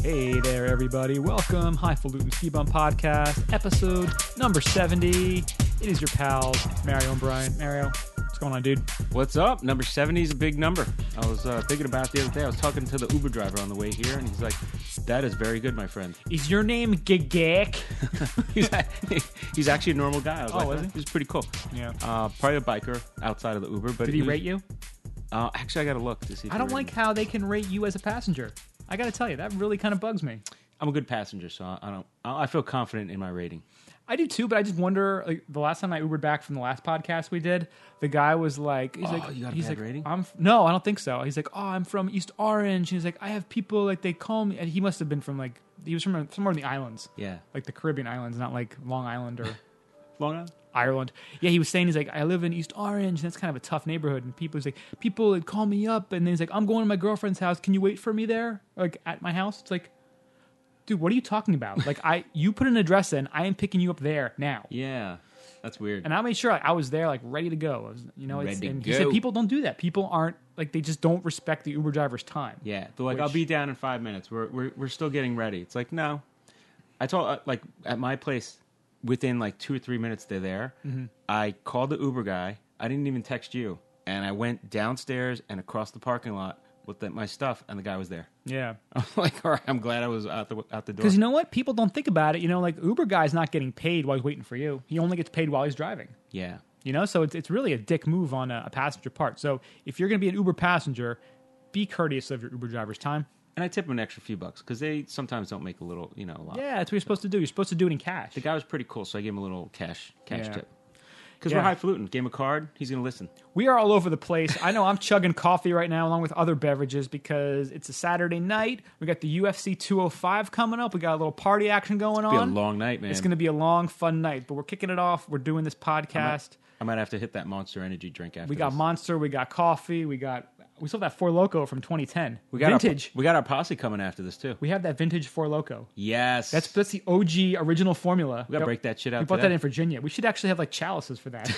Hey there, everybody. Welcome. Highfalutin Ski Bum Podcast, episode number 70. It is your pals, Mario and Brian. Mario, what's going on, dude? What's up? Number 70 is a big number. I was thinking about it the other day. I was talking to the Uber driver on the way here, and he's like, that is very good, my friend. Is your name Gigak? He's actually a normal guy. I was was he? He's pretty cool. Yeah. Probably a biker outside of the Uber. But Did he rate you? Actually, I got to look to see if I he don't rated like me. how they can rate you as a passenger. I got to tell you, that really kind of bugs me. I'm a good passenger, so I feel confident in my rating. I do too, but I just wonder. Like the last time I Ubered back from the last podcast we did, the guy was like, you got a bad rating? No, I don't think so. He's like, oh, I'm from East Orange. And he's like, I have people like they call me. And he must have been from he was from somewhere in the islands, Yeah. like the Caribbean islands, not like Long Island or Long Island? Ireland. Yeah, he was saying he's like, I live in East Orange, and that's kind of a tough neighborhood. And people would call me up, and then he's like, I'm going to my girlfriend's house. Can you wait for me there, like at my house? It's like, dude, what are you talking about? Like, you put an address in, I am picking you up there now. Yeah. That's weird. And I made sure I was there, like ready to go. And he said people don't do that. People aren't like they just don't respect the Uber driver's time. Yeah, they're like, I'll be down in 5 minutes. We're still getting ready. It's like, no. I told like at my place, within like 2 or 3 minutes they're there. Mm-hmm. I called the Uber guy. I didn't even text you, and I went downstairs and across the parking lot with my stuff, and the guy was there. Yeah, I'm like, all right, I'm glad I was out the door. Because you know what? People don't think about it. You know, like Uber guy's not getting paid while he's waiting for you. He only gets paid while he's driving. Yeah. You know, so it's really a dick move on a passenger part. So if you're going to be an Uber passenger, be courteous of your Uber driver's time. And I tip him an extra few bucks because they sometimes don't make a lot. Yeah, that's what you're supposed to do. You're supposed to do it in cash. The guy was pretty cool, so I gave him a little cash tip. Because Yeah. we're highfalutin. Gave him a card. He's going to listen. We are all over the place. I know I'm chugging coffee right now along with other beverages because it's a Saturday night. We got the UFC 205 coming up. We got a little party action going on. It's going to be a long night, man. It's going to be a long, fun night. But we're kicking it off. We're doing this podcast. I might have to hit that Monster Energy drink after We got this. Monster. We got coffee. We still have that Four Loko from 2010. We got vintage. we got our posse coming after this, too. We have that vintage Four Loko. Yes. That's the OG original formula. We got to break that shit out We bought today. that in Virginia. We should actually have like chalices for that.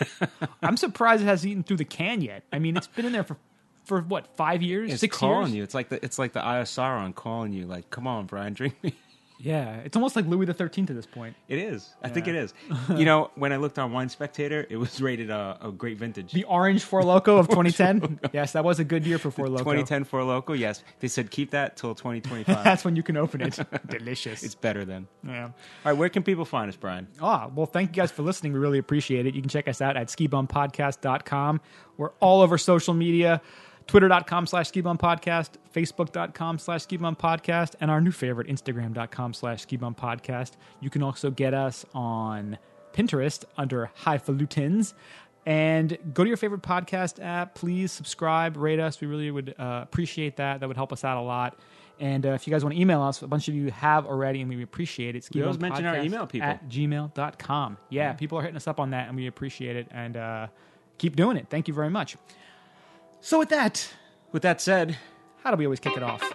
I'm surprised it hasn't eaten through the can yet. I mean, it's been in there for what, 5 years? It's 6 calling years? you. It's like the Eye of Sauron calling you. Like, come on, Brian, drink me. Yeah, it's almost like Louis XIII at this point. It is. I think it is. You know, when I looked on Wine Spectator, it was rated a great vintage. The orange Four Loko of 2010. Yes, that was a good year for Four Loko. 2010 Four Loko, yes. They said keep that till 2025. That's when you can open it. Delicious. It's better then. Yeah. All right, where can people find us, Brian? Well, thank you guys for listening. We really appreciate it. You can check us out at skibumpodcast.com. We're all over social media. Twitter.com/skibumpodcast, Facebook.com/skibumpodcast, and our new favorite, Instagram.com/skibumpodcast. You can also get us on Pinterest under Highfalutins. And go to your favorite podcast app. Please subscribe, rate us. We really would appreciate that. That would help us out a lot. And if you guys want to email us, a bunch of you have already, and we appreciate it. We always mention our email people. At gmail.com. Yeah, people are hitting us up on that, and we appreciate it. And keep doing it. Thank you very much. So with that said, how do we always kick it off?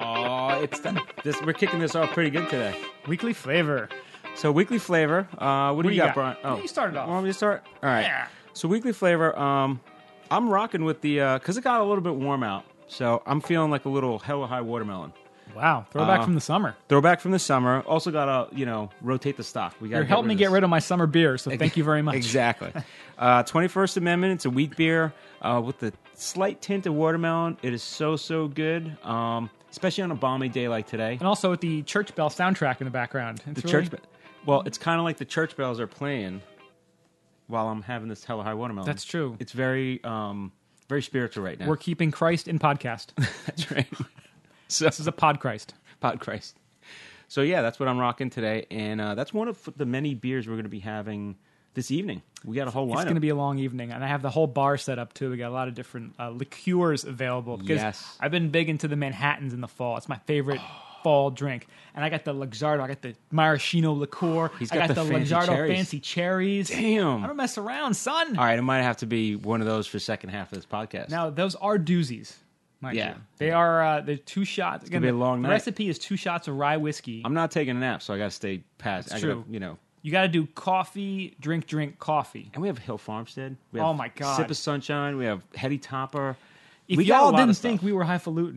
We're kicking this off pretty good today. Weekly flavor. So weekly flavor. What do you got, Brian? You started off. Want me to start? All right. Yeah. So weekly flavor. I'm rocking with the because it got a little bit warm out, so I'm feeling like a little hella high watermelon. Wow, throwback from the summer. Throwback from the summer. Also got to rotate the stock. You're helping me get rid of my summer beer, so thank you very much. Exactly. 21st Amendment. It's a wheat beer with the slight tint of watermelon. It is so good, especially on a balmy day like today. And also with the church bell soundtrack in the background. Well, it's kind of like the church bells are playing while I'm having this hella high watermelon. That's true. It's very very spiritual right now. We're keeping Christ in podcast. That's right. So This is a pod Christ. Pod Christ. So yeah, that's what I'm rocking today, and that's one of the many beers we're going to be having this evening. We got a whole lineup. It's going to be a long evening, and I have the whole bar set up too. We got a lot of different liqueurs available. Because Yes. I've been big into the Manhattans in the fall. It's my favorite fall drink. And I got the Luxardo, I got the Maraschino liqueur. He's I got got the the fancy Luxardo cherries. fancy cherries. Damn. I don't mess around, son. All right, it might have to be one of those for the second half of this podcast. Now, those are doozies. Mind Yeah. you. They are they're 2 shots. Again, gonna be a long the night. recipe is 2 shots of rye whiskey. I'm not taking a nap, so I got to stay past. That's I gotta, true. You got to do coffee, drink, coffee. And we have Hill Farmstead. We have Oh, my God. Sip of Sunshine. We have Hetty Topper. If We got a y'all lot didn't of stuff. think we were highfalutin,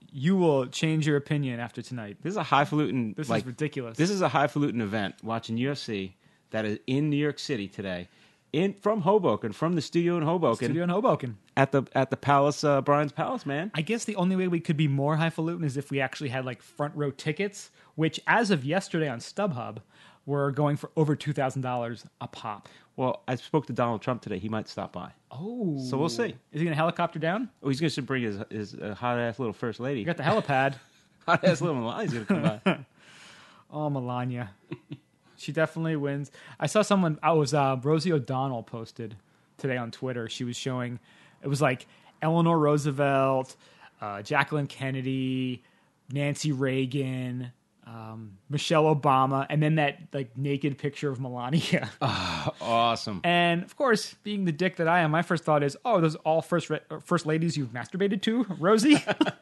you will change your opinion after tonight. This is a highfalutin. This is ridiculous. This is a highfalutin event. Watching UFC that is in New York City today, from Hoboken, from the studio in Hoboken, at the Palace, Brian's Palace, man. I guess the only way we could be more highfalutin is if we actually had like front row tickets, which as of yesterday on StubHub were going for over $2,000 a pop. Well, I spoke to Donald Trump today. He might stop by. Oh, so we'll see. Is he going to helicopter down? Oh, he's going to bring his hot ass little first lady. You got the helipad. Hot ass little Melania's going to come by. Oh, Melania. She definitely wins. I saw someone, Rosie O'Donnell posted today on Twitter. She was showing, it was like Eleanor Roosevelt, Jacqueline Kennedy, Nancy Reagan, Michelle Obama, and then that like naked picture of Melania. Oh, awesome. And of course, being the dick that I am, my first thought is, oh, those all first ladies you've masturbated to, Rosie?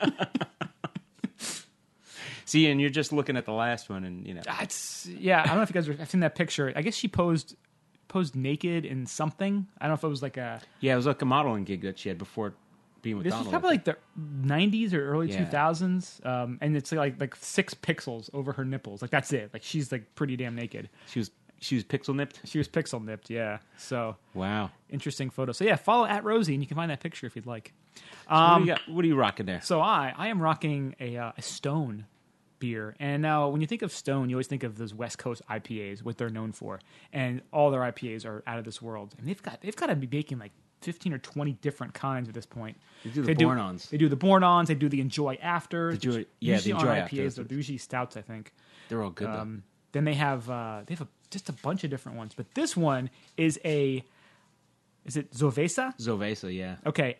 See, and you're just looking at the last one, and you know. I don't know if you guys have seen that picture. I guess she posed naked in something. I don't know if it was like a... Yeah, it was like a modeling gig that she had before being with Donald. This was probably like the 90s or early 2000s, and it's like 6 pixels over her nipples. Like, that's it. Like, she's like pretty damn naked. She was pixel nipped? She was pixel nipped, yeah. So, wow. Interesting photo. So, yeah, follow @Rosie, and you can find that picture if you'd like. So what are you rocking there? So, I am rocking a Stone beer. And now, when you think of Stone, you always think of those West Coast IPAs, what they're known for. And all their IPAs are out of this world. And they've got to be making like 15 or 20 different kinds at this point. They do the Born-Ons. They do the Born-Ons. They do the Enjoy Afters. The Enjoy Afters. They're usually stouts, I think. They're all good, though. Then they have just a bunch of different ones. But this one is is it Zovesa? Zovesa, yeah. Okay,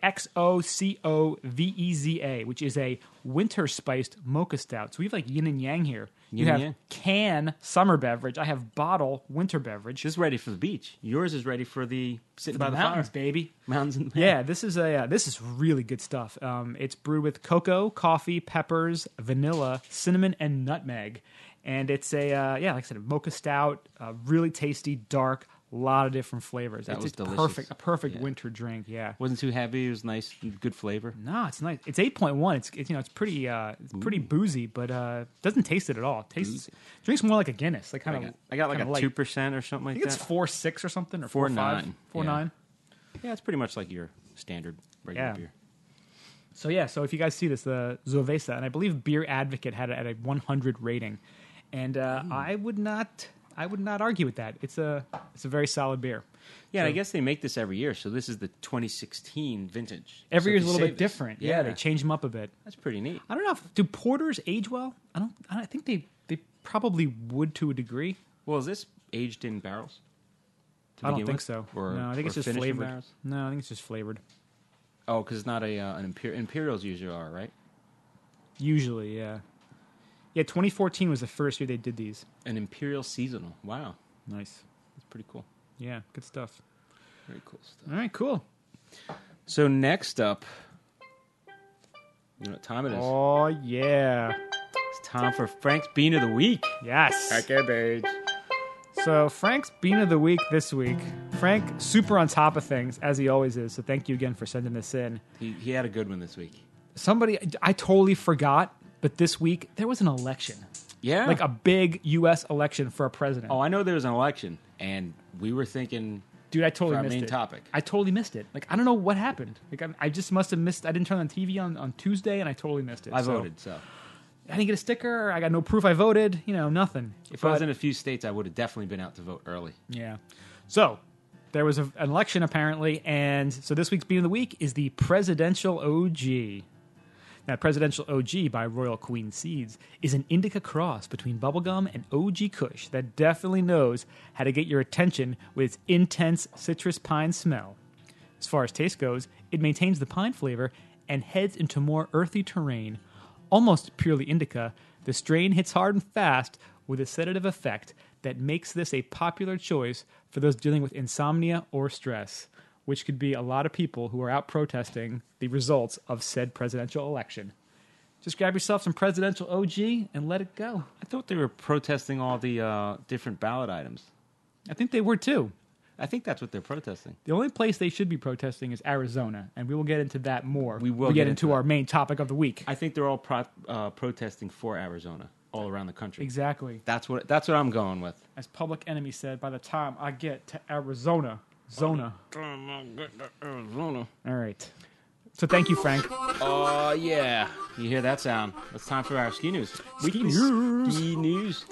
XOCOVEZA, which is a winter-spiced mocha stout. So we have like yin and yang here. You have can summer beverage. I have bottle winter beverage. This is ready for the beach. Yours is ready for the sitting by the mountains, fire. baby. Mountains. Yeah, this is really good stuff. It's brewed with cocoa, coffee, peppers, vanilla, cinnamon, and nutmeg. And it's like I said, a mocha stout, really tasty, dark. A lot of different flavors. It's delicious. A perfect winter drink. Yeah, wasn't too heavy. It was nice, good flavor. No, it's nice. It's 8.1. It's pretty pretty boozy, but doesn't taste it at all. Drinks more like a Guinness. Like I got like a 2% or something like that. I think it's 4.6 or something, or 4.9. 4.9. Yeah, it's pretty much like your standard regular beer. So if you guys see this, the Zovesa, and I believe Beer Advocate had it at a 100 rating, and I would not argue with that. It's a very solid beer. Yeah, and I guess they make this every year. So this is the 2016 vintage. Every year's a little bit different. Yeah, they change them up a bit. That's pretty neat. I don't know. Do porters age well? I think they probably would to a degree. Well, is this aged in barrels? I don't think so. No, I think it's just flavored. No, I think it's just flavored. Oh, because it's not an Imperials usually are, right? Usually, yeah. Yeah, 2014 was the first year they did these. An Imperial Seasonal. Wow. Nice. That's pretty cool. Yeah, good stuff. Very cool stuff. All right, cool. So next up, you know what time it is? Oh, yeah. It's time for Frank's Bean of the Week. Yes. Okay, babe. So Frank's Bean of the Week this week. Frank, super on top of things, as he always is. So thank you again for sending this in. He had a good one this week. I totally forgot. But this week, there was an election. Yeah. Like a big U.S. election for a president. Oh, I know there was an election, and we were thinking... Dude, I totally missed it. Our main topic. I totally missed it. Like, I don't know what happened. Like, I just must have missed... I didn't turn on TV on Tuesday, and I totally missed it. I voted, so... I didn't get a sticker. I got no proof I voted. Nothing. If I was in a few states, I would have definitely been out to vote early. Yeah. So, there was an election, apparently, and so this week's Bean of the Week is the Presidential OG. Now, Presidential OG by Royal Queen Seeds is an indica cross between bubblegum and OG Kush that definitely knows how to get your attention with its intense citrus pine smell. As far as taste goes, it maintains the pine flavor and heads into more earthy terrain. Almost purely indica, the strain hits hard and fast with a sedative effect that makes this a popular choice for those dealing with insomnia or stress, which could be a lot of people who are out protesting the results of said presidential election. Just grab yourself some Presidential OG and let it go. I thought they were protesting all the different ballot items. I think they were too. I think that's what they're protesting. The only place they should be protesting is Arizona, and we will get into that more. We will get get into into our main topic of the week. I think they're all protesting for Arizona all around the country. Exactly. That's what I'm going with. As Public Enemy said, by the time I get to Arizona, Zona. Arizona. All right. So thank you, Frank. Oh, yeah. You hear that sound? It's time for our ski news. Ski news. Ski news.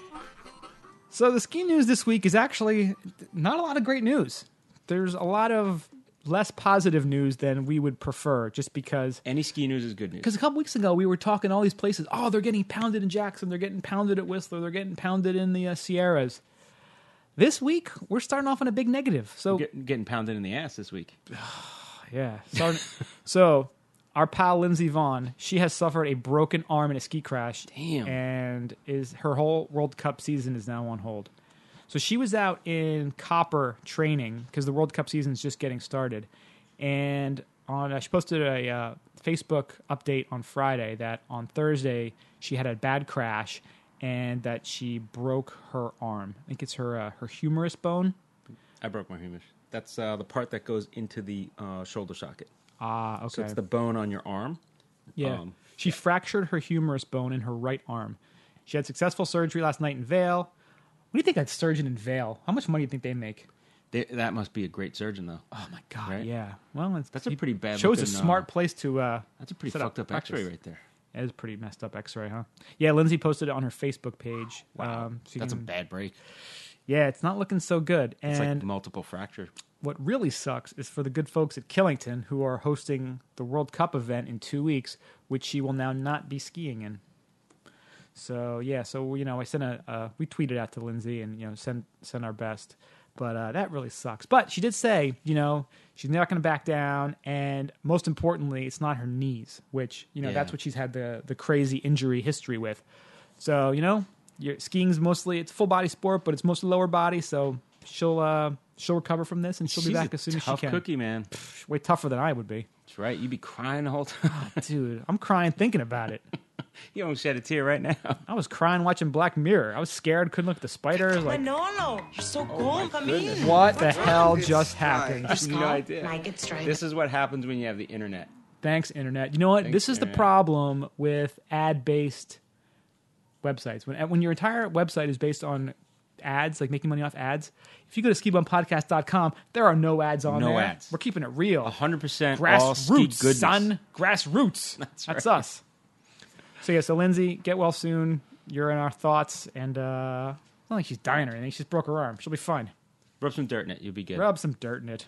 So the ski news this week is actually not a lot of great news. There's a lot of less positive news than we would prefer, just because... Any ski news is good news. Because a couple weeks ago, we were talking all these places. Oh, they're getting pounded in Jackson. They're getting pounded at Whistler. They're getting pounded in the Sierras. This week, we're starting off on a big negative. So Getting pounded in the ass this week. yeah. So our pal Lindsey Vonn, she has suffered a broken arm in a ski crash. Damn. And her whole World Cup season is now on hold. So she was out in Copper training because the World Cup season is just getting started. And she posted a Facebook update on Friday that on Thursday she had a bad crash and that she broke her arm. I think it's her humerus bone. I broke my humerus. That's the part that goes into the shoulder socket. Ah, okay. So it's the bone on your arm. Yeah. She fractured her humerus bone in her right arm. She had successful surgery last night in Vail. What do you think that surgeon in Vail? How much money do you think they make? That must be a great surgeon, though. Oh, my God, Right? yeah. Well, That's a pretty bad chose a looking, smart place to That's a pretty set up fucked up practice. X-ray right there. It is a pretty messed up X-ray, huh? Yeah, Lindsay posted it on her Facebook page. Wow, so that's a bad break. Yeah, it's not looking so good. It's And like multiple fractures. what really sucks is for the good folks at Killington who are hosting the World Cup event in 2 weeks, which she will now not be skiing in. So yeah, I sent we tweeted out to Lindsay and send our best, but that really sucks. But she did say she's not going to back down, and most importantly, it's not her knees, which that's what she's had the crazy injury history with. So skiing's mostly it's full body sport, but it's mostly lower body, so she'll recover from this and she'll be back as soon as she can. Tough cookie, man. Way tougher than I would be. That's right. You'd be crying the whole time. Dude, I'm crying thinking about it. You almost shed a tear right now. I was crying watching Black Mirror. I was scared, couldn't look at the spiders. Like, Manolo, you're so cool. Come in. what the hell just happened? No idea. Mike, it's right. This is what happens when you have the internet. Thanks, Internet. You know what? Thanks, This is the Internet. problem with ad-based websites. When your entire website is based on ads, like making money off ads, if you go to skibumpodcast.com, there are no ads on there. No ads. We're keeping it real. 100% all ski Grassroots, goodness. son. Grassroots. That's right. us. So Lindsay, get well soon. You're in our thoughts, and it's not like she's dying or anything. She just broke her arm. She'll be fine. Rub some dirt in it. You'll be good. Rub some dirt in it.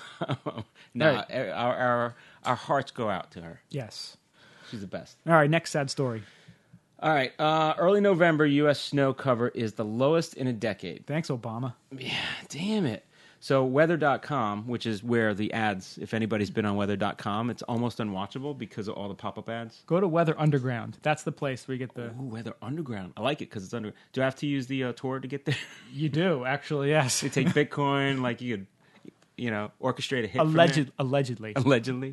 No, Right. our hearts go out to her. Yes. She's the best. All right, next sad story. All right. Early November, U.S. snow cover is the lowest in a decade. Thanks, Obama. Yeah, damn it. So weather.com, which is where the ads, if anybody's been on weather.com, it's almost unwatchable because of all the pop-up ads. Go to Weather Underground. That's the place where you get the... Ooh, Weather Underground. I like it because it's under. Do I have to use the tour to get there? You do, actually, yes. They take Bitcoin, like you could, orchestrate a hit from there. Allegedly. Allegedly.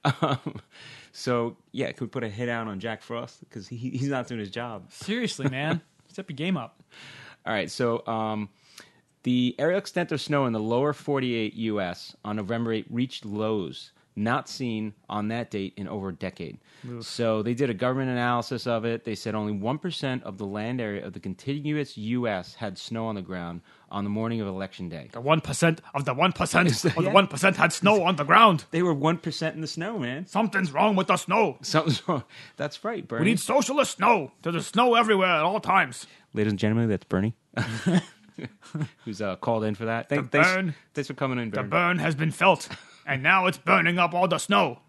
So, yeah, could we put a hit out on Jack Frost? Because he's not doing his job. Seriously, man. Step your game up. All right, so the aerial extent of snow in the lower 48 U.S. on November 8 reached lows not seen on that date in over a decade. Oof. So they did a government analysis of it. They said only 1% of the land area of the contiguous U.S. had snow on the ground on the morning of Election Day. The 1% of the 1% of the 1% had snow on the ground. They were 1% in the snow, man. Something's wrong with the snow. Something's wrong. That's right, Bernie. We need socialist snow. There's snow everywhere at all times. Ladies and gentlemen, that's Bernie. Who's called in for that. Thanks for coming in, The Bernie. burn has been felt, and now it's burning up all the snow.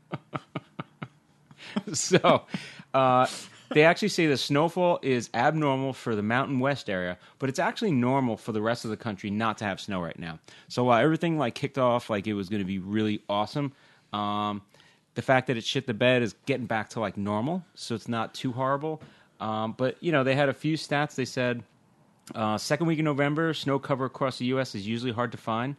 So, they actually say the snowfall is abnormal for the Mountain West area, but it's actually normal for the rest of the country not to have snow right now. So while everything kicked off like it was going to be really awesome, the fact that it shit the bed is getting back to normal, so it's not too horrible. But they had a few stats. They said second week in November, snow cover across the U.S. is usually hard to find.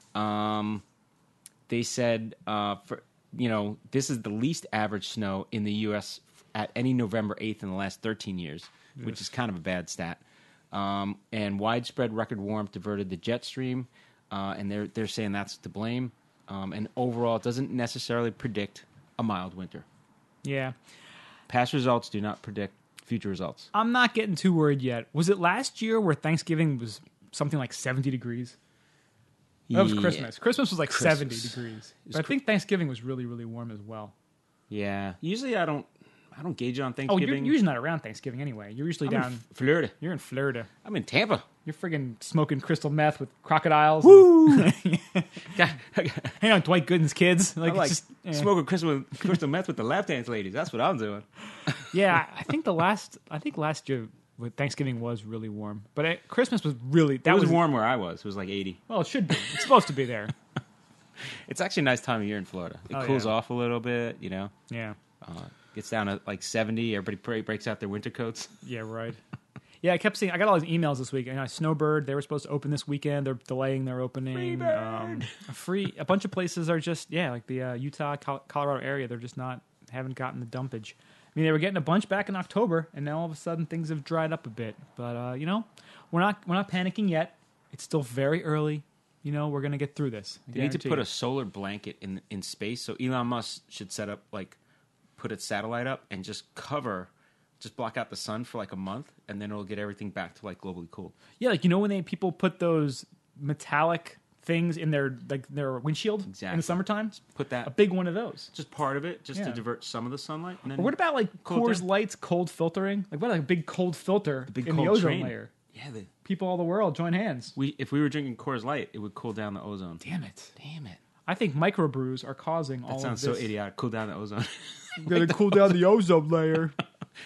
They said this is the least average snow in the U.S. at any November 8th in the last 13 years, which is kind of a bad stat. And widespread record warmth diverted the jet stream. and they're saying that's to blame. And overall, it doesn't necessarily predict a mild winter. Yeah. Past results do not predict future results. I'm not getting too worried yet. Was it last year where Thanksgiving was something like 70 degrees? That was Yeah. Christmas. Christmas was like Christmas. 70 degrees. It's But I think Thanksgiving was really, really warm as well. Yeah. Usually I don't gauge it on Oh, Thanksgiving. you're usually not around Thanksgiving anyway. You're usually I'm down. in Florida. You're in Florida. I'm in Tampa. You're friggin' smoking crystal meth with crocodiles. Woo! Hang on, Dwight Gooden's kids. I like it's just, smoking crystal meth with the lap dance ladies. That's what I'm doing. Yeah, I think last year with Thanksgiving was really warm, but Christmas was really That was warm where I was. It was like 80. Well, it should be. It's supposed to be there. It's actually a nice time of year in Florida. It Oh, cools yeah. off a little bit, you know. Yeah. Gets down to like 70. Everybody breaks out their winter coats. Yeah, right. Yeah, I kept seeing. I got all these emails this week. Snowbird, they were supposed to open this weekend. They're delaying their opening. A bunch of places are just like the Utah, Colorado area. They're just haven't gotten the dumpage. I mean, they were getting a bunch back in October, and now all of a sudden things have dried up a bit. But we're not panicking yet. It's still very early. We're gonna get through this. They need to put a solar blanket in space. So Elon Musk should put its satellite up and just block out the sun for like a month, and then it'll get everything back to like globally cool. Yeah, when people put those metallic things in their windshield in Exactly. the summertime. Put A that big one of those. just part of it, just Yeah. to divert some of the sunlight. And then Or what about like Cool Coors down. Light's cold filtering? Like what, like a big cold filter big in the cold ozone train. layer? Yeah, People all the world join hands. if we were drinking Coors Light, it would cool down the ozone. Damn it! Damn it! I think microbrews are causing all That of sounds this. so idiotic. Cool down the ozone. Gonna cool down the ozone layer.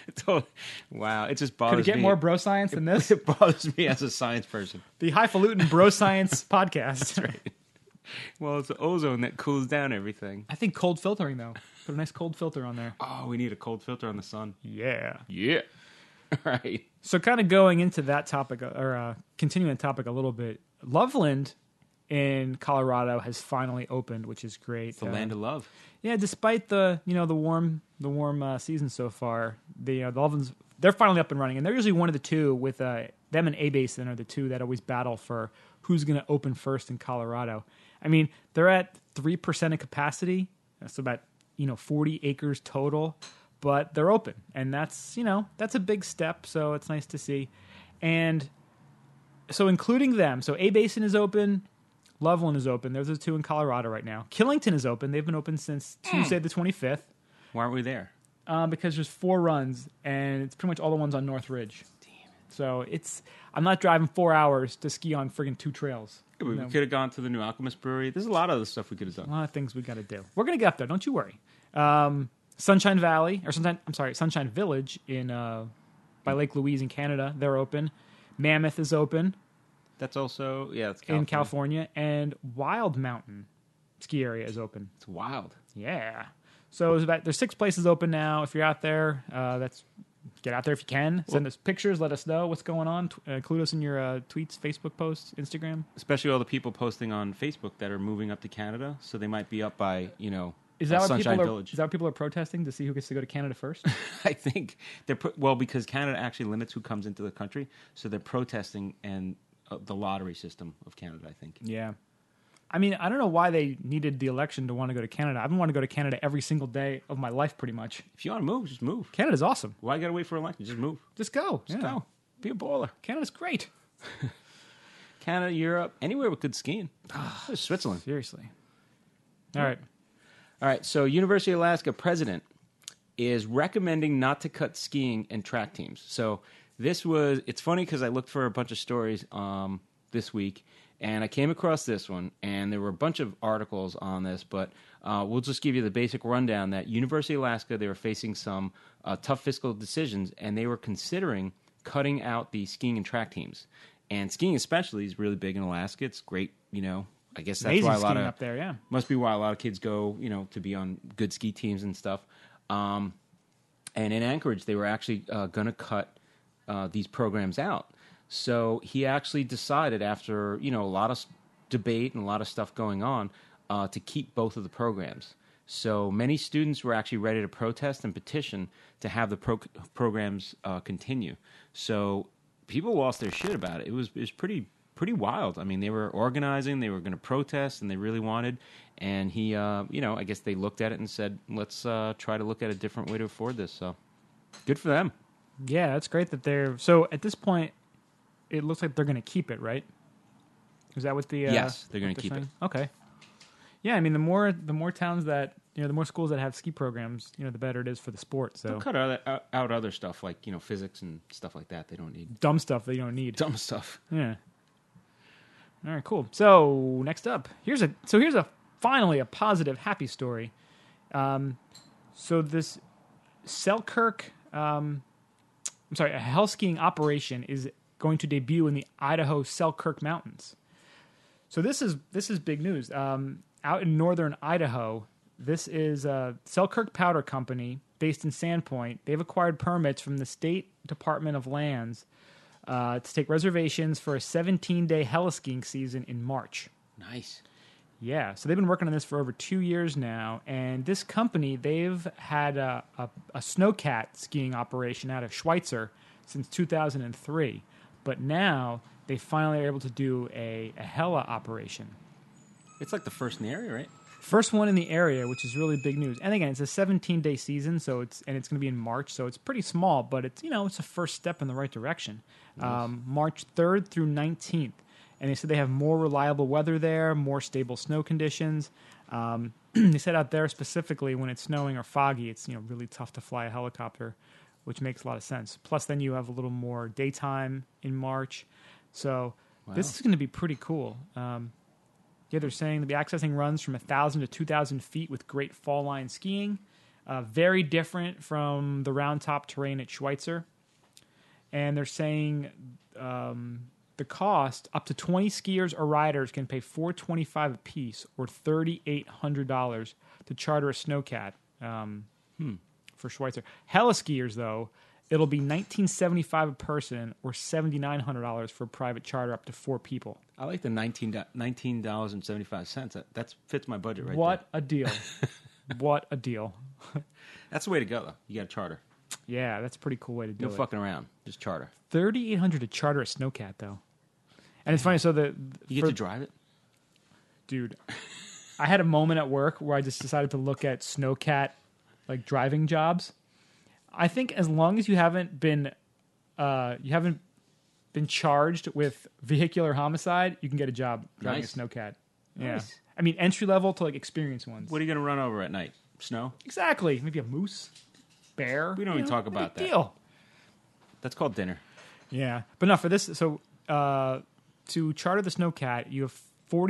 Wow, it just Could bothers it get me. more bro science than this? It bothers me as a science person. The highfalutin bro science podcast. Well, it's the ozone that cools down everything. I think cold filtering though. Put a nice cold filter on there. Oh, we need a cold filter on the sun. Yeah. Yeah. Right. So kind of going into that topic, or continuing the topic a little bit, Loveland in Colorado has finally opened, which is great. It's the land of love. Yeah, despite the warm season so far, the Lovelands, they're finally up and running, and they're usually one of the two with them and A-Basin are the two that always battle for who's going to open first in Colorado. I mean, they're at 3% of capacity, that's about 40 acres total. But they're open, and that's a big step. So it's nice to see, and so including them. So A-Basin is open, Loveland is open. There's the two in Colorado right now. Killington is open. They've been open since Tuesday the 25th Why aren't we there? because there's 4 runs, and it's pretty much all the ones on North Ridge. Damn it! So I'm not driving 4 hours to ski on friggin' 2 trails. We could have gone to the New Alchemist Brewery. There's a lot of other stuff we could have A done. lot of things we got to do. We're gonna get up there. Don't you worry. Sunshine Village in by Lake Louise in Canada. They're open. Mammoth is open That's also, it's in California, and Wild Mountain ski area is open. It's wild. Yeah. So there's 6 places open now. If you're out there, get out there if you can. Send us pictures. Let us know what's going on. Include us in your tweets, Facebook posts, Instagram. Especially all the people posting on Facebook that are moving up to Canada, so they might be up by, Is that what Sunshine people are? Village. Is that what people are protesting to see who gets to go to Canada first? I think they're because Canada actually limits who comes into the country, so they're protesting and the lottery system of Canada. I think. Yeah. I mean, I don't know why they needed the election to want to go to Canada. I've been wanting to go to Canada every single day of my life, pretty much. If you want to move, just move. Canada's awesome. Why you gotta wait for an election? Just move. Just go. Just Yeah. go. Be a baller. Canada's great. Canada, Europe, anywhere with good skiing. Switzerland. Seriously. All right. All right, so University of Alaska president is recommending not to cut skiing and track teams. So it's funny because I looked for a bunch of stories this week, and I came across this one, and there were a bunch of articles on this, but we'll just give you the basic rundown that University of Alaska, they were facing some tough fiscal decisions, and they were considering cutting out the skiing and track teams. And skiing especially is really big in Alaska. It's great, I guess that's Amazing why a lot skiing of up there, yeah. must be why a lot of kids go, to be on good ski teams and stuff. And in Anchorage, they were actually going to cut these programs out. So he actually decided after, a lot of debate and a lot of stuff going on to keep both of the programs. So many students were actually ready to protest and petition to have the programs continue. So people lost their shit about it. It was pretty pretty wild. I mean, they were organizing, they were going to protest, and they really wanted. And he, I guess they looked at it and said, let's try to look at a different way to afford this. So good for them. Yeah, that's great that they're... So at this point, it looks like they're going to keep it, right? Is that what the... Yes, they're going to keep saying? it. Okay. Yeah, I mean, the more towns that... the more schools that have ski programs, the better it is for the sport. So They'll cut out other stuff like, physics and stuff like that. They don't need dumb stuff that you don't need. dumb stuff. Yeah. All right, cool. So next up, here's finally a positive, happy story. So this Selkirk, a hell skiing operation is going to debut in the Idaho Selkirk Mountains. So this is big news. Out in northern Idaho, this is Selkirk Powder Company based in Sandpoint. They've acquired permits from the State Department of Lands to take reservations for a 17-day heliskiing season in March. Nice. Yeah, so they've been working on this for over 2 years now, and this company, they've had a snowcat skiing operation out of Schweitzer since 2003, but now they finally are able to do a hella operation. It's like the first in the area, right? First one in the area, which is really big news. And again, it's a 17-day season, so it's going to be in March, so it's pretty small, but it's it's a first step in the right direction. Nice. March 3rd through 19th. And they said they have more reliable weather there, more stable snow conditions. They said out there specifically when it's snowing or foggy, it's really tough to fly a helicopter, which makes a lot of sense. Plus, then you have a little more daytime in March. So This is going to be pretty cool. They're saying they'll be accessing runs from 1,000 to 2,000 feet with great fall line skiing. Very different from the round top terrain at Schweitzer. And they're saying... the cost, up to 20 skiers or riders can pay $425 a piece or $3,800 to charter a snowcat for Schweitzer. Heliskiers, though, it'll be $1,975 a person or $7,900 for a private charter up to 4 people. I like the $19.75. That fits my budget right What a deal. What a deal. That's the way to go, though. You got to charter. Yeah, that's a pretty cool way to do No it. fucking around. Just charter. $3,800 to charter a snowcat, though. And it's funny, so You get to drive it? Dude, I had a moment at work where I just decided to look at snowcat driving jobs. I think as long as you haven't been charged with vehicular homicide, you can get a job driving Nice. a snowcat. Yeah. Nice. I mean, entry level to experienced ones. What are you going to run over at night? Snow? Exactly. Maybe a moose, bear. We don't even talk about that. Deal. That's called dinner. Yeah, but no, for this, so to charter the snowcat, you have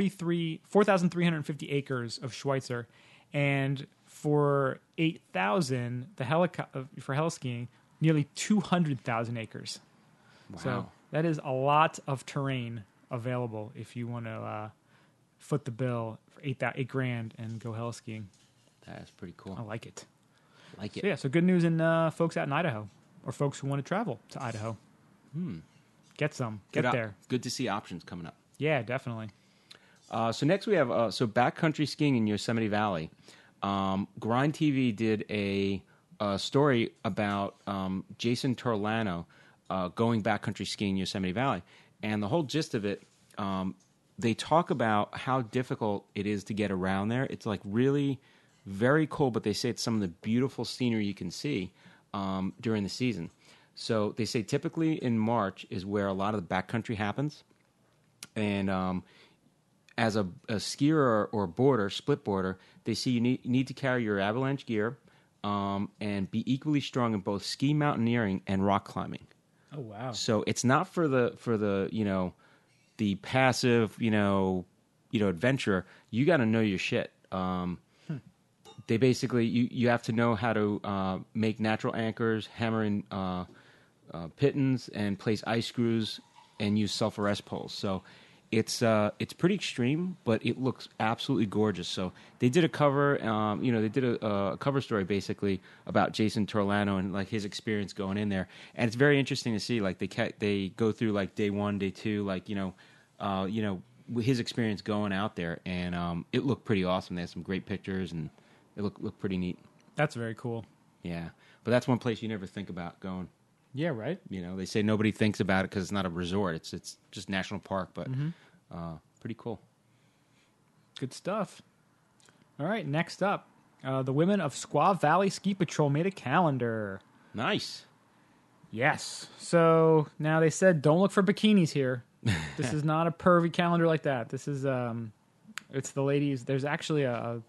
4,350 acres of Schweitzer, and for 8,000 for heliskiing, nearly 200,000 acres. Wow. So that is a lot of terrain available if you want to foot the bill for $8,000 and go heliskiing. That's pretty cool. I like it. Like it. So yeah, so good news in folks out in Idaho or folks who want to travel to Idaho. Get some. Get there. Good to see options coming up. Yeah, definitely. So next we have backcountry skiing in Yosemite Valley. Grind TV did a story about Jason Torlano going backcountry skiing in Yosemite Valley, and the whole gist of it, they talk about how difficult it is to get around there. It's really very cold, but they say it's some of the beautiful scenery you can see during the season. So they say typically in March is where a lot of the backcountry happens. And as a skier or boarder, split boarder, they see you need to carry your avalanche gear and be equally strong in both ski mountaineering and rock climbing. Oh, wow. So it's not for the the passive adventurer. You got to know your shit. They basically you have to know how to make natural anchors, hammer in pittons, and place ice screws, and use self-arrest poles. So it's pretty extreme, but it looks absolutely gorgeous. So they did a cover, they did a cover story basically about Jason Torlano and his experience going in there, and it's very interesting to see. They go through day 1, day 2, his experience going out there, and it looked pretty awesome. They had some great pictures, and it looked pretty neat. That's very cool. Yeah, but that's one place you never think about going. Yeah, right. You know, they say nobody thinks about it because it's not a resort. It's just national park, but pretty cool. Good stuff. All right, next up, the women of Squaw Valley Ski Patrol made a calendar. Nice. Yes. So now they said don't look for bikinis here. This is not a pervy calendar like that. This is it's the ladies. There's actually a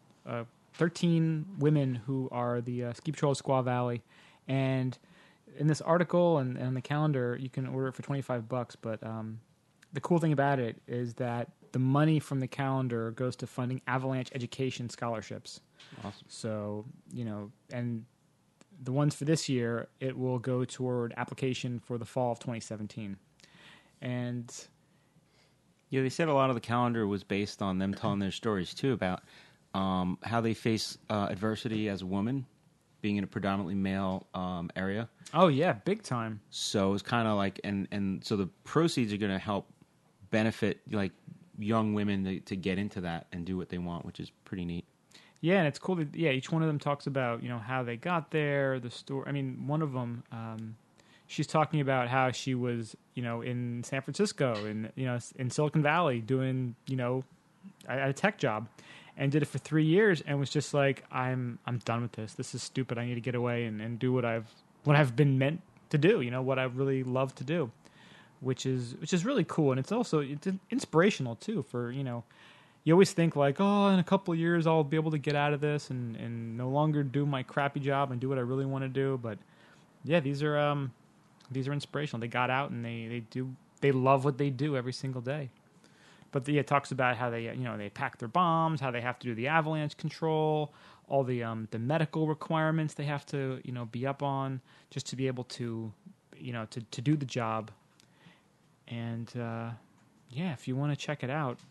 13 women who are the ski patrol of Squaw Valley, and in this article and the calendar, you can order it for $25. But the cool thing about it is that the money from the calendar goes to funding avalanche education scholarships. Awesome. So, you know, and the ones for this year, it will go toward application for the fall of 2017. And Yeah, they said a lot of the calendar was based on them telling their stories, too, about how they face adversity as a woman, being in a predominantly male area. oh yeah, big time. So it's kind of like, and so the proceeds are going to help benefit like young women to get into that and do what they want, which is pretty neat. Yeah, and it's cool that each one of them talks about, you know, how they got there, the story. I mean, one of them, she's talking about how she was, you know, in San Francisco and, you know, in Silicon Valley doing, you know, a tech job, and did it for 3 years and was just like, I'm done with this. This is stupid. I need to get away and do what I've been meant to do, you know, what I really love to do, which is really cool. And it's inspirational too for, you know, you always think like, oh, in a couple of years I'll be able to get out of this and no longer do my crappy job and do what I really want to do. But yeah, these are inspirational. They got out and they love what they do every single day. But it talks about how they, you know, they pack their bombs, how they have to do the avalanche control, all the medical requirements they have to, you know, be up on just to be able to, you know, to do the job. And yeah, if you want to check it out,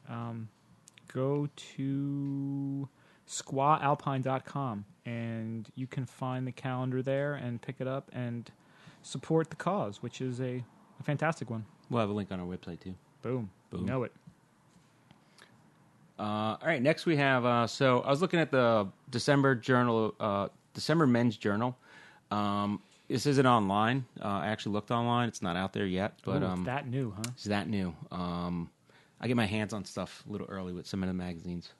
go to squawalpine.com and you can find the calendar there and pick it up and support the cause, which is a fantastic one. We'll have a link on our website, too. Boom. Boom. You know it. All right, next we have, so I was looking at the December Men's Journal. This isn't online. I actually looked online. It's not out there yet. But Ooh, it's that new, huh? It's that new. I get my hands on stuff a little early with some of the magazines.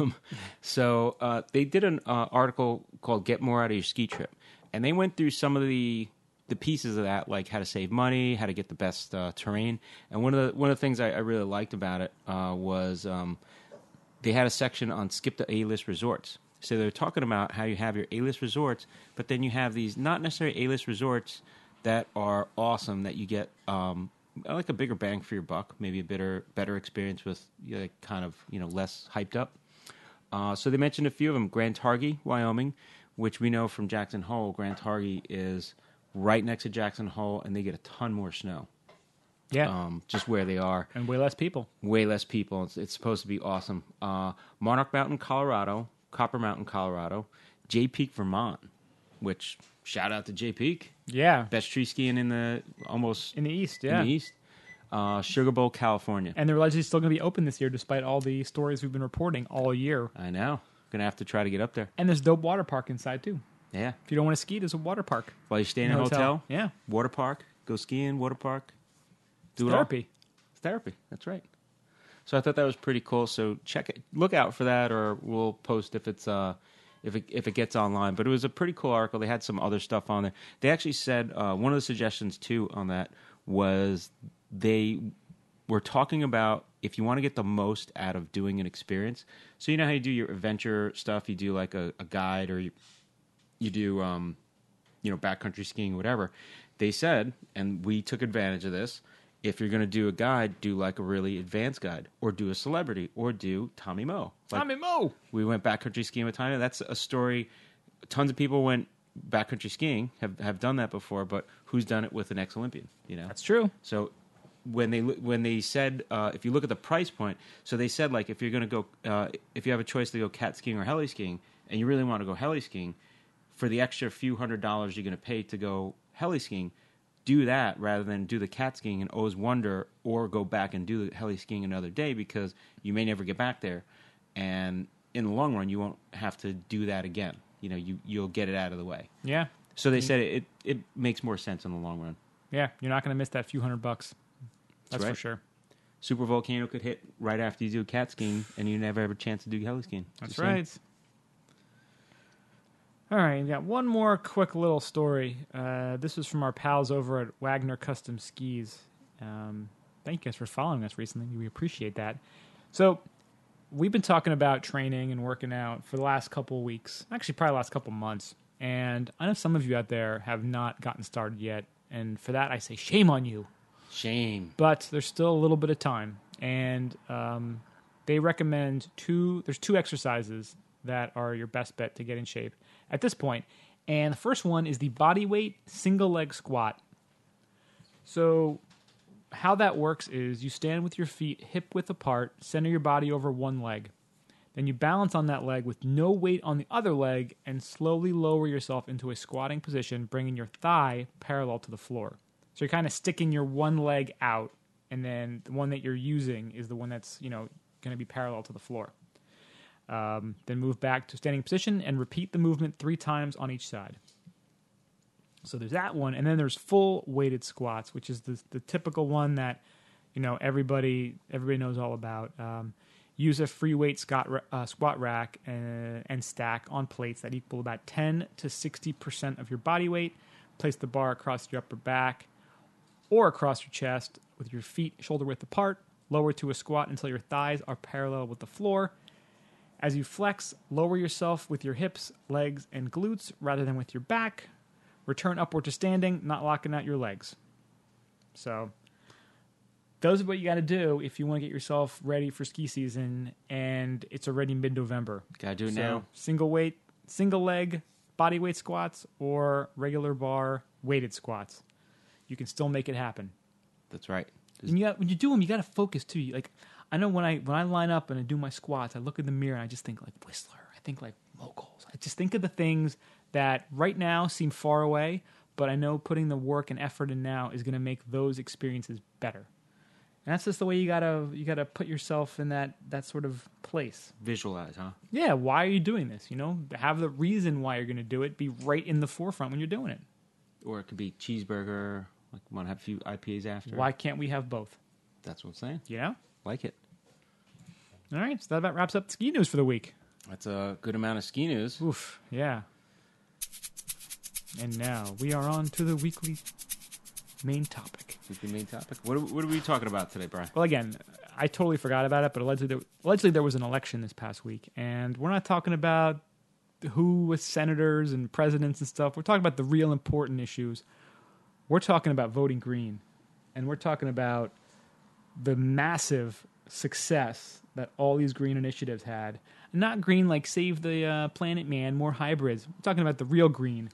So they did an article called Get More Out of Your Ski Trip. And they went through some of the pieces of that, like how to save money, how to get the best terrain. And one of the things I really liked about it was they had a section on skip the A-list resorts. So they're talking about how you have your A-list resorts, but then you have these not necessarily A-list resorts that are awesome that you get like a bigger bang for your buck, maybe a better experience with kind of, you know, less hyped up. So they mentioned a few of them. Grand Targhee, Wyoming, which we know from Jackson Hole. Grand Targhee is right next to Jackson Hole, and they get a ton more snow. Yeah. Just where they are. And way less people. Way less people. It's supposed to be awesome. Monarch Mountain, Colorado. Copper Mountain, Colorado. Jay Peak, Vermont, which, shout out to Jay Peak. Yeah. Best tree skiing in the East, yeah. In the East. Sugar Bowl, California. And they're allegedly still going to be open this year despite all the stories we've been reporting all year. I know. Going to have to try to get up there. And there's dope water park inside, too. Yeah. If you don't want to ski, there's a water park. While you're staying in a hotel. Yeah. Water park. Go skiing, water park. Do Therapy. It all. It's therapy. That's right. So I thought that was pretty cool. So check it. Look out for that, or we'll post if it's if it gets online. But it was a pretty cool article. They had some other stuff on there. They actually said one of the suggestions too on that was they were talking about if you want to get the most out of doing an experience. So you know how you do your adventure stuff. You do like a guide, or you do backcountry skiing or whatever. They said, and we took advantage of this. If you're going to do a guide, do like a really advanced guide, or do a celebrity, or do Tommy Moe. Tommy Moe! We went backcountry skiing with Tommy. That's a story. Tons of people went backcountry skiing, have done that before, but who's done it with an ex-Olympian? You know, That's true. So when they said if you look at the price point, so they said like if you're going to go, if you have a choice to go cat skiing or heli skiing, and you really want to go heli skiing, for the extra few $100s you're going to pay to go heli skiing, do that rather than do the cat skiing and always wonder, or go back and do the heli skiing another day because you may never get back there, and in the long run you won't have to do that again. You know, you'll get it out of the way. Yeah. So they said it makes more sense in the long run. Yeah, you're not going to miss that few $100. That's for right. sure. Super volcano could hit right after you do cat skiing, and you never have a chance to do heli skiing. That's Just saying. right. All right, we got one more quick little story. This was from our pals over at Wagner Custom Skis. Thank you guys for following us recently. We appreciate that. So we've been talking about training and working out for the last couple of weeks, actually probably the last couple of months. And I know some of you out there have not gotten started yet. And for that, I say shame on you. Shame. But there's still a little bit of time. And they recommend there's two exercises that are your best bet to get in shape at this point. And the first one is the body weight single leg squat. So how that works is you stand with your feet hip width apart, center your body over one leg. Then you balance on that leg with no weight on the other leg and slowly lower yourself into a squatting position, bringing your thigh parallel to the floor. So you're kind of sticking your one leg out, and then the one that you're using is the one that's, going to be parallel to the floor. Then move back to standing position and repeat the movement 3 times on each side. So there's that one, and then there's full weighted squats, which is the typical one that everybody knows all about. Use a free weight squat rack and stack on plates that equal about 10 to 60% of your body weight. Place the bar across your upper back or across your chest with your feet shoulder width apart. Lower to a squat until your thighs are parallel with the floor. As you flex, lower yourself with your hips, legs, and glutes rather than with your back. Return upward to standing, not locking out your legs. So those are what you got to do if you want to get yourself ready for ski season, and it's already mid-November. Gotta do it now. Single leg, body weight squats, or regular bar weighted squats. You can still make it happen. That's right. And when you do them, you got to focus too. Like, I know when I line up and I do my squats, I look in the mirror and I just think like Whistler. I think like moguls. I just think of the things that right now seem far away, but I know putting the work and effort in now is going to make those experiences better. And that's just the way you gotta put yourself in that sort of place. Visualize, huh? Yeah, why are you doing this? Have the reason why you're going to do it be right in the forefront when you're doing it. Or it could be cheeseburger. Like, want to have a few IPAs after. Why can't we have both? That's what I'm saying. Yeah. Like it. All right, so that about wraps up the ski news for the week. That's a good amount of ski news. Oof, yeah. And now we are on to the weekly main topic. Weekly main topic. What are we talking about today, Brian? Well, again, I totally forgot about it, but allegedly there was an election this past week, and we're not talking about who was senators and presidents and stuff. We're talking about the real important issues. We're talking about voting green, and we're talking about the massive success that all these green initiatives had. Not green like save the planet, man, more hybrids. We're talking about the real green.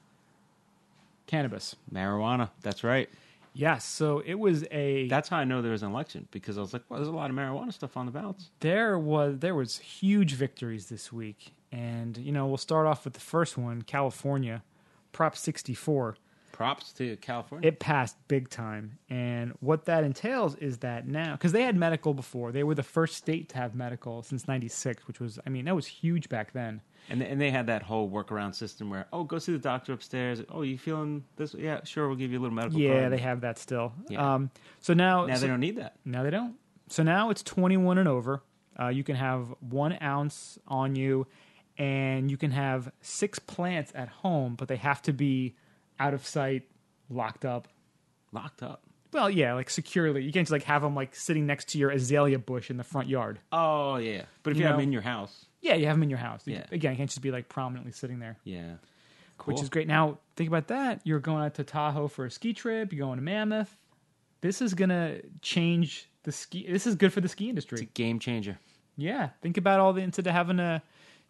Cannabis. Marijuana. That's right. Yes, so it was That's how I know there was an election, because I was like, well, there's a lot of marijuana stuff on the ballots. There was huge victories this week, and we'll start off with the first one, California, Prop 64. Props to California. It passed big time, and what that entails is that now, because they had medical before, they were the first state to have medical since '96, which was, that was huge back then. And they had that whole workaround system where, go see the doctor upstairs. Oh, you feeling this? Yeah, sure, we'll give you a little medical card. Yeah, they have that still. Yeah. So now they don't need that. Now they don't. So now it's 21 and over. You can have 1 ounce on you, and you can have 6 plants at home, but they have to be out of sight, locked up. Locked up? Well, yeah, like securely. You can't just like have them like sitting next to your azalea bush in the front yard. Oh, yeah. But if you have them in your house. Yeah, you have them in your house. Yeah. Again, you can't just be like prominently sitting there. Yeah. Cool. Which is great. Now, think about that. You're going out to Tahoe for a ski trip. You're going to Mammoth. This is going to change the ski. This is good for the ski industry. It's a game changer. Yeah. Think about all the, instead of having to,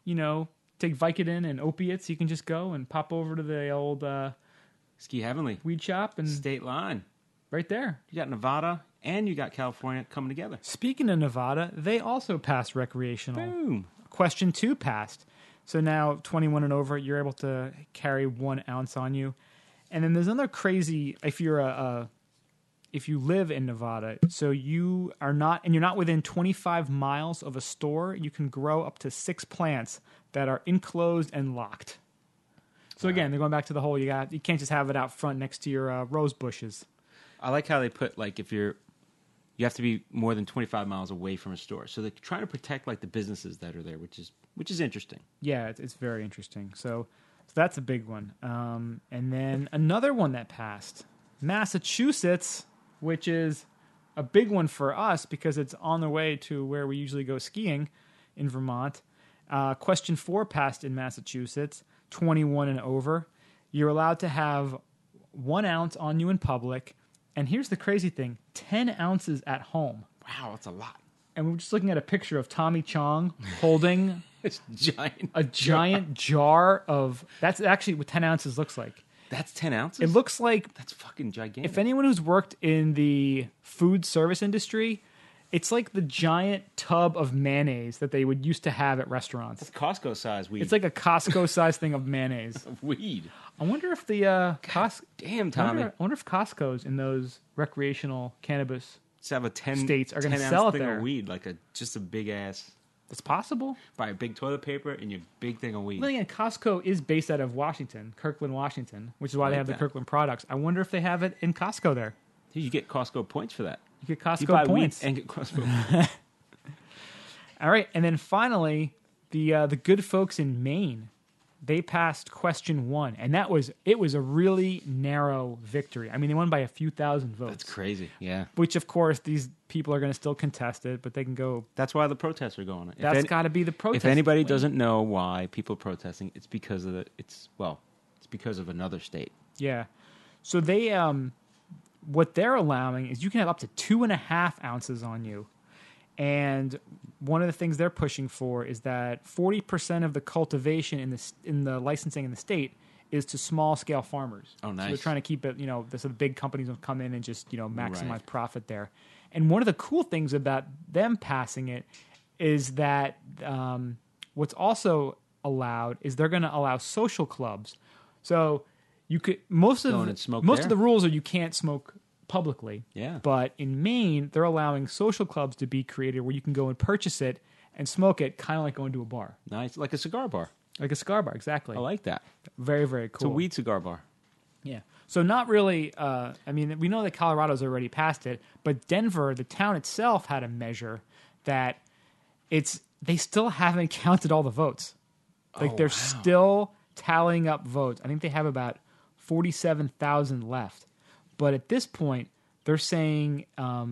take Vicodin and opiates, you can just go and pop over to the old Ski Heavenly. weed shop and State line. right there. You got Nevada and you got California coming together. Speaking of Nevada, they also passed recreational. Boom. Question 2 passed. So now 21 and over, you're able to carry 1 ounce on you. And then there's another crazy, if you live in Nevada, so you're not within 25 miles of a store, you can grow up to 6 plants that are enclosed and locked. So again, they're going back to the whole, you can't just have it out front next to your rose bushes. I like how they put like if you have to be more than 25 miles away from a store, so they're trying to protect like the businesses that are there, which is interesting. Yeah, it's very interesting. So that's a big one. And then another one that passed, Massachusetts, which is a big one for us because it's on the way to where we usually go skiing in Vermont. Question 4 passed in Massachusetts, 21 and over. You're allowed to have 1 ounce on you in public. And here's the crazy thing, 10 ounces at home. Wow, that's a lot. And we're just looking at a picture of Tommy Chong holding It's giant. a giant jar of... That's actually what 10 ounces looks like. That's 10 ounces? It looks like... That's fucking gigantic. If anyone who's worked in the food service industry, it's like the giant tub of mayonnaise that they would used to have at restaurants. That's Costco size weed. It's like a Costco-sized thing of mayonnaise. Of weed. I wonder if the Costco... Damn, Tommy. I wonder if Costco's in those recreational cannabis... Let's have a 10 states are gonna 10 sell ounce it thing there. of weed, like just a big ass. It's possible. Buy a big toilet paper and your big thing of weed. Well, again, Costco is based out of Washington, Kirkland, Washington, which is why they Like have the that. Kirkland products. I wonder if they have it in Costco there. Dude, you get Costco points for that. You get You Costco buy points. weed and get Costco points. All right, and then finally, the good folks in Maine, they passed question 1, and it was a really narrow victory. I mean, they won by a few thousand votes. That's crazy. Yeah. Which, of course, these people are going to still contest it, but they can go. That's why the protests are going on. That's got to be the protest. If anybody win. doesn't know why people are protesting, it's because of it's because of another state. Yeah. So they, what they're allowing is you can have up to 2.5 ounces on you. And one of the things they're pushing for is that 40% of the cultivation in the licensing in the state is to small scale farmers. Oh, nice. So they're trying to keep it, so the big companies don't come in and just, maximize Right. profit there. And one of the cool things about them passing it is that what's also allowed is they're going to allow social clubs. So you could most Go of in and smoke most there? of the rules are you can't smoke publicly. Yeah. But in Maine, they're allowing social clubs to be created where you can go and purchase it and smoke it, kind of like going to a bar, Nice, like a cigar bar. like a cigar bar. Exactly. I like that. Very, very It's cool. a weed cigar bar. Yeah. So not really. I mean, we know that Colorado's already passed it, but Denver, the town itself, had a measure that they still haven't counted all the votes. Like they're still tallying up votes. I think they have about 47,000 left. But at this point, they're saying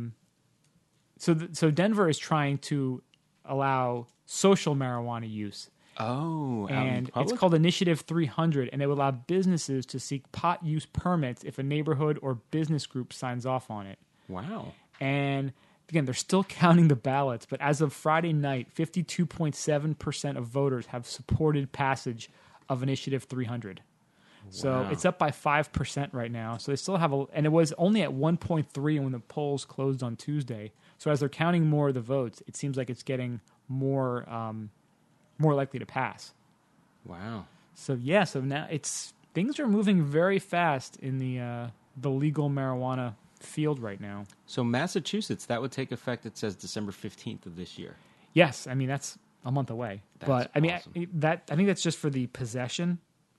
so Denver is trying to allow social marijuana use. Oh, out in And it's public? called Initiative 300, and it will allow businesses to seek pot use permits if a neighborhood or business group signs off on it. Wow. And again, they're still counting the ballots, but as of Friday night, 52.7% of voters have supported passage of Initiative 300. So Wow. it's up by 5% right now. So they still have and it was only at 1.3 when the polls closed on Tuesday. So as they're counting more of the votes, it seems like it's getting more likely to pass. Wow. So yeah, so now things are moving very fast in the legal marijuana field right now. So Massachusetts, that would take effect, it says December 15th of this year. Yes, I mean that's a month away. That's but I mean awesome. I think that's just for the possession.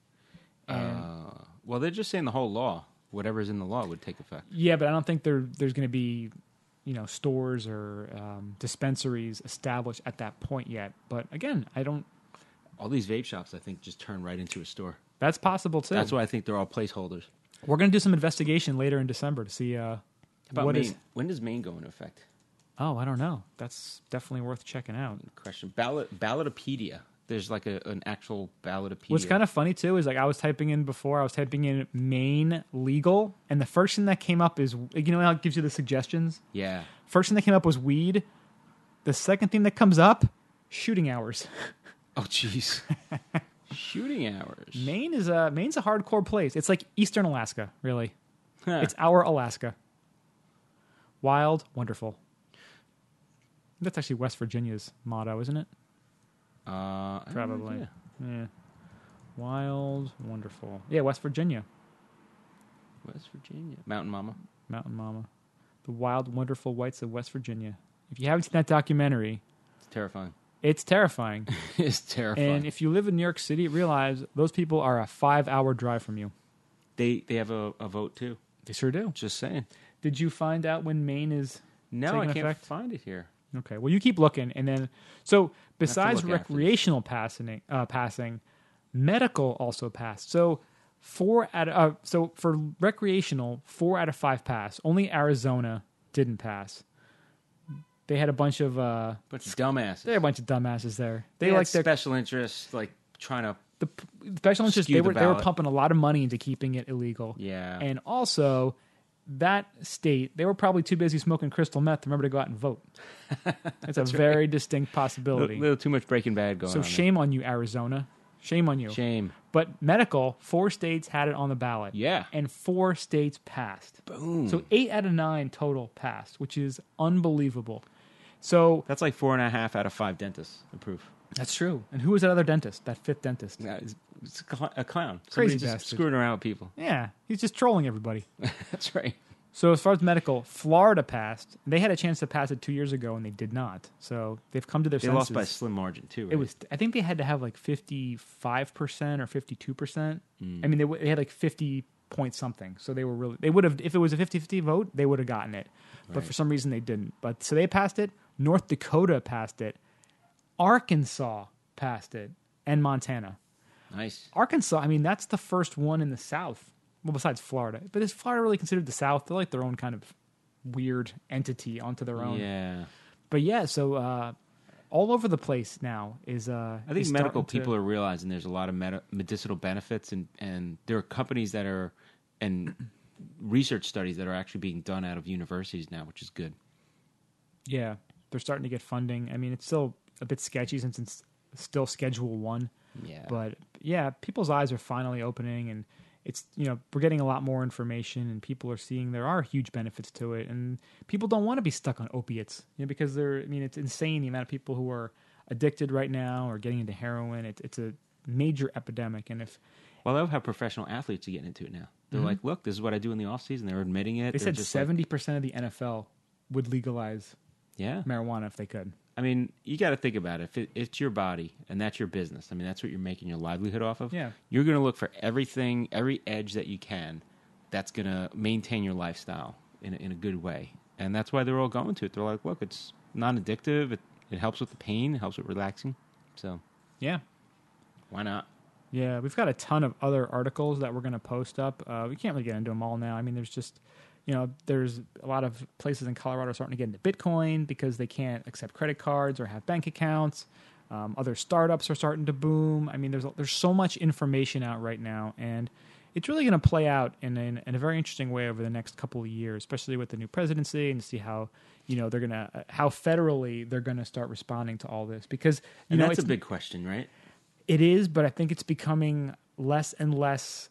Well, they're just saying the whole law, whatever's in the law, would take effect. Yeah, but I don't think there's going to be, stores or dispensaries established at that point yet. But again, All these vape shops, I think, just turn right into a store. that's possible too. That's why I think they're all placeholders. We're going to do some investigation later in December to see About what Maine. is. When does Maine go into effect? Oh, I don't know. That's definitely worth checking out. Question. Ballotopedia. There's like an actual Ballotopedia. What's kind of funny too is like I was typing in Maine legal, and the first thing that came up is how it gives you the suggestions. Yeah. First thing that came up was weed. The second thing that comes up, shooting hours. Oh, jeez. Shooting hours. Maine's a hardcore place. It's like Eastern Alaska, really. Huh. It's our Alaska. Wild, wonderful. That's actually West Virginia's motto, isn't it? I don't Probably. know. Yeah. Wild, wonderful. Yeah, West Virginia. West Virginia. Mountain Mama. Mountain Mama. The wild, wonderful whites of West Virginia. If you haven't seen that documentary, It's terrifying. it's terrifying. It's terrifying. And if you live in New York City, realize those people are a 5-hour drive from you. they have a vote, too. They sure do. Just saying. Did you find out when Maine is No, taking I can't effect? find it here. Okay, well, you keep looking, and then so besides look after this. recreational passing, medical also passed. So so for recreational, 4 out of 5 passed. Only Arizona didn't pass. They had a bunch of Bunch of dumbasses. there are a bunch of dumbasses there. They like had their special interests, like trying to. the special interests. Skew the They were ballot. pumping a lot of money into keeping it illegal. Yeah. And also, that state, they were probably too busy smoking crystal meth to remember to go out and vote. It's a very distinct A possibility. little too much Breaking Bad going So on. shame on you, Arizona. Shame on you. Shame. But medical, 4 states had it on the ballot. Yeah. And 4 states passed. Boom. So 8 out of 9 total passed, which is unbelievable. So That's like 4.5 out of 5 dentists approve. that's true. And who was that other dentist? That 5th dentist? Yeah, it's a clown. Crazy Somebody's just bastard. screwing around with people. Yeah, he's just trolling everybody. That's right. So as far as medical, Florida passed. They had a chance to pass it 2 years ago, and they did not. So they've come to their They senses. lost by a slim margin too. Right? It was. I think they had to have like 55% or 52%. I mean, they had like 50 point something. So they were really. They would have, if it was a 50-50 vote, they would have gotten it. But Right. for some reason they didn't. But so they passed it. North Dakota passed it. Arkansas passed it, and Montana. Nice. Arkansas. I mean, that's the first one in the South. Well, besides Florida, but is Florida really considered the South? They're like their own kind of weird entity onto their own. Yeah. But yeah, so all over the place now is. I think medical people are realizing there's a lot of medicinal benefits, and there are companies that are and research studies that are actually being done out of universities now, which is good. Yeah, they're starting to get funding. I mean, it's still a bit sketchy since it's still Schedule 1. Yeah. But yeah, people's eyes are finally opening, and it's, we're getting a lot more information, and people are seeing there are huge benefits to it, and people don't want to be stuck on opiates, because it's insane the amount of people who are addicted right now or getting into heroin. It's a major epidemic, and if Well, I love how professional athletes are getting into it now. They're like, look, this is what I do in the off season. They're admitting it. they They're said just 70% of the NFL would legalize yeah. marijuana if they could. I mean, you got to think about it. If it's your body and that's your business, I mean, that's what you're making your livelihood off of. Yeah. You're going to look for everything, every edge that you can that's going to maintain your lifestyle in a good way. And that's why they're all going to it. They're like, look, it's non-addictive. It helps with the pain. It helps with relaxing. So Yeah. why not? Yeah, we've got a ton of other articles that we're going to post up. We can't really get into them all now. I mean, there's just, there's a lot of places in Colorado starting to get into Bitcoin because they can't accept credit cards or have bank accounts. Other startups are starting to boom. I mean, there's so much information out right now, and it's really going to play out in a very interesting way over the next couple of years, especially with the new presidency, and to see how how federally they're going to start responding to all this, because And that's it's a big question, right? It is, but I think it's becoming less and less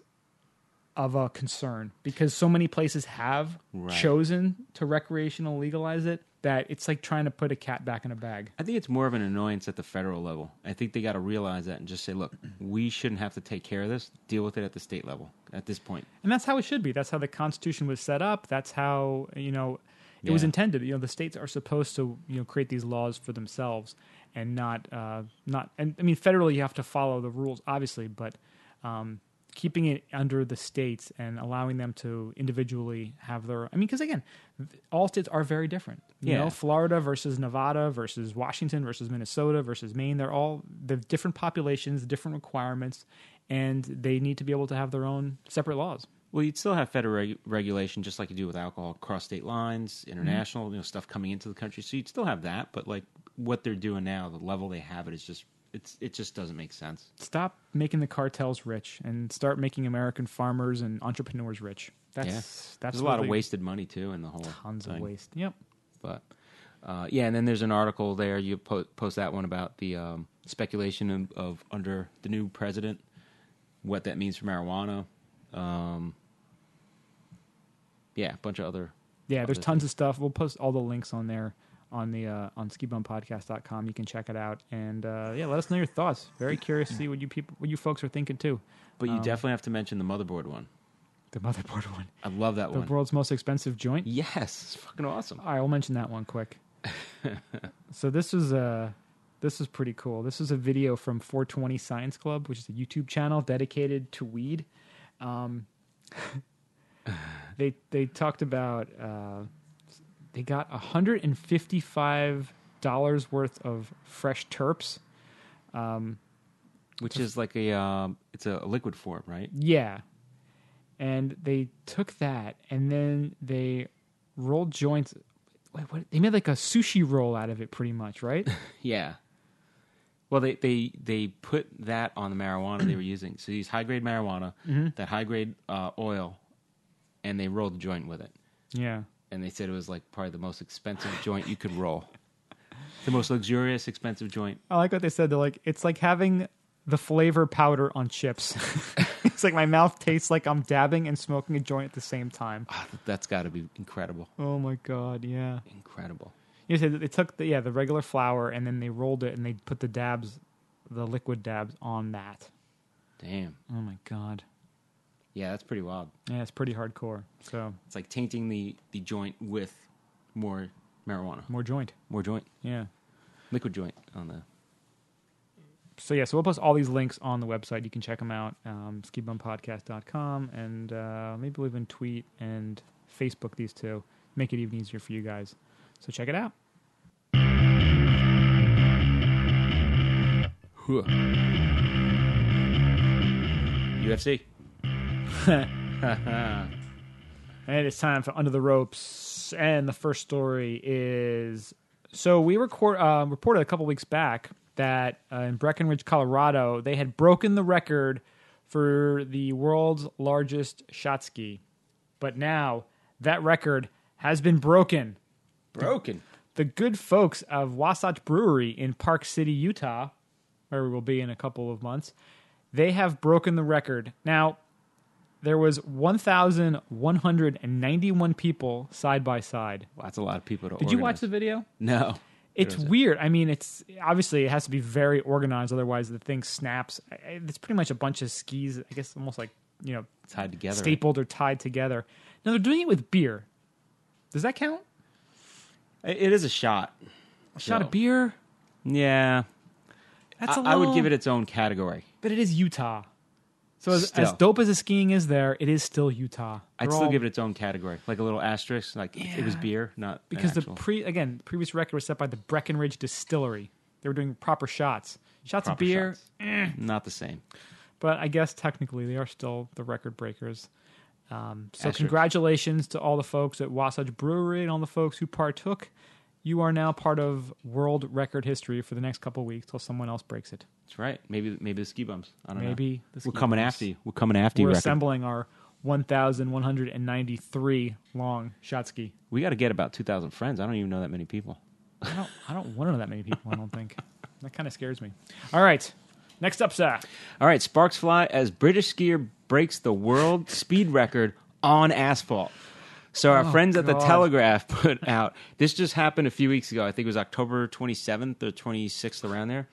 of a concern because so many places have Right. chosen to recreational legalize it that it's like trying to put a cat back in a bag. I think it's more of an annoyance at the federal level. I think they got to realize that and just say, look, we shouldn't have to take care of this. Deal with it at the state level at this point. And that's how it should be. That's how the Constitution was set up. That's how, it was Yeah. intended. The states are supposed to, create these laws for themselves and not, and I mean, federally you have to follow the rules, obviously, but keeping it under the states and allowing them to individually have because again, all states are very different. You Yeah. know, Florida versus Nevada versus Washington versus Minnesota versus Maine, they have different populations, different requirements, and they need to be able to have their own separate laws. Well, you'd still have federal regulation, just like you do with alcohol, across state lines, international, stuff coming into the country. So you'd still have that, but like what they're doing now, the level they have it is just it just doesn't make sense. Stop making the cartels rich and start making American farmers and entrepreneurs rich. That's There's a lot of really wasted money too in the whole tons thing. of waste. Yep. But and then there's an article there. You post that one about the speculation of under the new president, what that means for marijuana. A bunch of other. Yeah, there's other tons of stuff. We'll post all the links on there on the on skibumpodcast.com. You can check it out and let us know your thoughts. Very curious to see what you folks are thinking too. But you definitely have to mention the motherboard one. The motherboard one, I love that the one. world's most expensive joint. Yes, it's fucking awesome. All right, we'll mention that one quick. So this was pretty cool. This is a video from 420 Science Club, which is a YouTube channel dedicated to weed. they talked about they got $155 worth of fresh terps. Which is like it's a liquid form, right? Yeah. And they took that and then they rolled joints. Wait, what? They made like a sushi roll out of it pretty much, right? Yeah. Well, they put that on the marijuana they were using. So they used high-grade marijuana, that high-grade oil, and they rolled the joint with it. Yeah. And they said it was like probably the most expensive joint you could roll. The most luxurious, expensive joint. I like what they said. They're like, it's like having the flavor powder on chips. It's like my mouth tastes like I'm dabbing and smoking a joint at the same time. Oh, that's got to be incredible. Oh my God, yeah. Incredible. You said they took the regular flour and then they rolled it and they put the liquid dabs on that. Damn. Oh my God. Yeah, that's pretty wild. Yeah, it's pretty hardcore. So It's like tainting the joint with more marijuana. more joint. More joint. Yeah. Liquid joint on the... So yeah, so we'll post all these links on the website. You can check them out, skibumpodcast.com, and maybe we'll even tweet and Facebook these two. Make it even easier for you guys. So check it out. UFC. And it's time for Under the Ropes. And the first story is... So we reported a couple weeks back that in Breckenridge, Colorado, they had broken the record for the world's largest shot ski. But now that record has been broken. Broken. The good folks of Wasatch Brewery in Park City, Utah, where we will be in a couple of months, they have broken the record. Now, there was 1,191 people side by side. Well, that's a lot of people to Did you watch the video? No. It's weird. I mean, it's obviously it has to be very organized, otherwise the thing snaps. It's pretty much a bunch of skis, I guess, almost like Tied together. stapled or tied together. Now they're doing it with beer. Does that count? It is a shot. A shot of beer? Yeah. That's I would give it its own category. But it is Utah. So as Still. dope as the skiing is there, it is still Utah. I'd still give it its own category, like a little asterisk, like it was beer, not because an actual... the previous record was set by the Breckenridge Distillery. They were doing proper shots. Shots of proper beer, shots. Not the same. but I guess technically they are still the record breakers. So Asterisk. congratulations to all the folks at Wasatch Brewery and all the folks who partook. You are now part of world record history for the next couple of weeks till someone else breaks it. That's right. Maybe the ski bumps. I don't know. Maybe the ski We're coming bumps. after you. We're coming after you. We're record. assembling our 1,193 long shot ski. We got to get about 2,000 friends. I don't even know that many people. I don't want to know that many people, I don't think. That kind of scares me. All right. Next up, sir. All right, sparks fly as British skier breaks the world speed record on asphalt. So our friends at the God. Telegraph put out, this just happened a few weeks ago. I think it was October 27th or 26th, around there.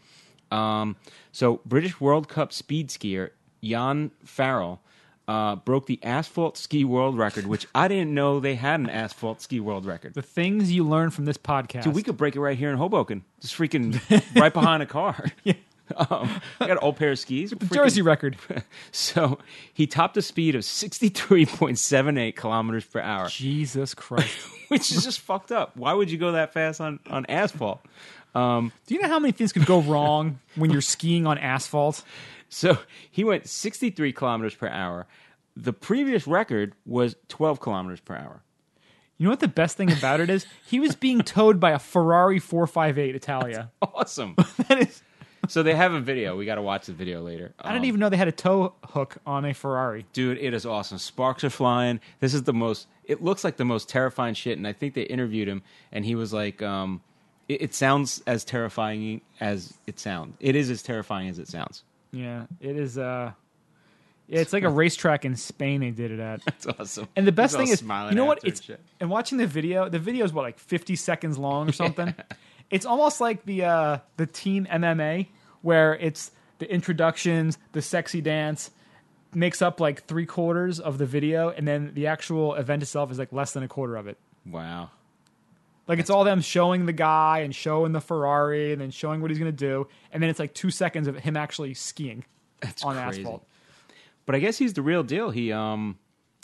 So British World Cup speed skier Jan Farrell broke the asphalt ski world record, which I didn't know they had an asphalt ski world record. The things you learn from this podcast. Dude, we could break it right here in Hoboken. Just freaking right behind a car. Yeah. I got an old pair of skis. The Jersey record. So he topped a speed of 63.78 kilometers per hour, Jesus Christ. which is just fucked up. Why would you go that fast on asphalt? Do you know how many things could go wrong when you're skiing on asphalt? So he went 63 kilometers per hour. The previous record was 12 kilometers per hour. You know what the best thing about it is? He was being towed by a Ferrari 458 Italia. Awesome. That is... So they have a video. We got to watch the video later. I didn't even know they had a tow hook on a Ferrari. Dude, it is awesome. Sparks are flying. This is it looks like the most terrifying shit. And I think they interviewed him and he was like, it sounds as terrifying as it sounds. It is as terrifying as it sounds. Yeah, it is. It's like a racetrack in Spain they did it at. That's awesome. And the best He's all thing is, smiling you know what? after and It's shit. and watching the video is what, like 50 seconds long or something. It's almost like the Team MMA where it's the introductions, the sexy dance makes up like 3/4 of the video, and then the actual event itself is like less than 1/4 of it. Wow. Like it's all them showing the guy and showing the Ferrari and then showing what he's going to do, and then it's like 2 seconds of him actually skiing That's on crazy. asphalt. But I guess he's the real deal.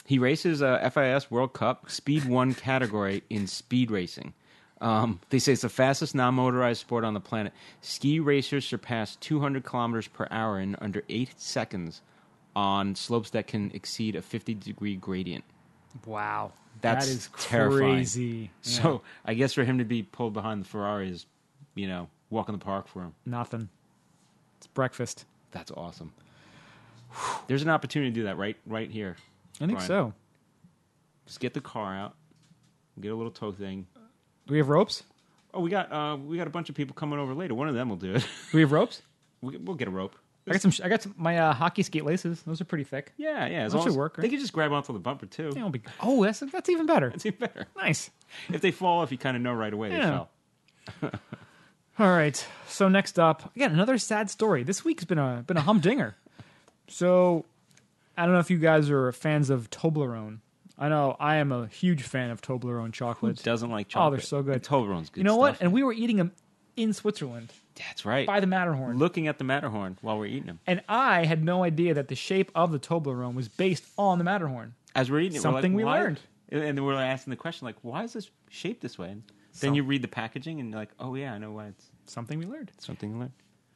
He races a FIS World Cup Speed 1 category in speed racing. They say it's the fastest non-motorized sport on the planet. Ski racers surpass 200 kilometers per hour in under 8 seconds on slopes that can exceed a 50-degree gradient. Wow. That's that is terrifying. crazy. So I guess for him to be pulled behind the Ferrari is, walk in the park for him. Nothing. It's breakfast. That's awesome. There's an opportunity to do that right here. I think Brian. so. Just get the car out, get a little tow thing. Do we have ropes? Oh, we got a bunch of people coming over later. One of them will do it. Do we have ropes? We'll get a rope. I got some my hockey skate laces. Those are pretty thick. Yeah. As That long should as work, right? They could just grab onto the bumper too. They won't be. Oh, that's even better. That's even better. Nice. If they fall off, you kind of know right away they Yeah. fell. All right. So next up, again, another sad story. This week's been a humdinger. So I don't know if you guys are fans of Toblerone. I know I am a huge fan of Toblerone Who chocolates. doesn't like chocolate? Oh, they're so good. And Toblerone's good. You know what? stuff. And we were eating them in Switzerland That's right. by the Matterhorn. Looking at the Matterhorn while we're eating them. And I had no idea that the shape of the Toblerone was based on the Matterhorn. As we're eating it, Something we're we like, why? learned. And then we're asking the question, like, why is this shaped this way? And then you read the packaging and you're like, oh, yeah, I know why it's Something we learned. something to learn.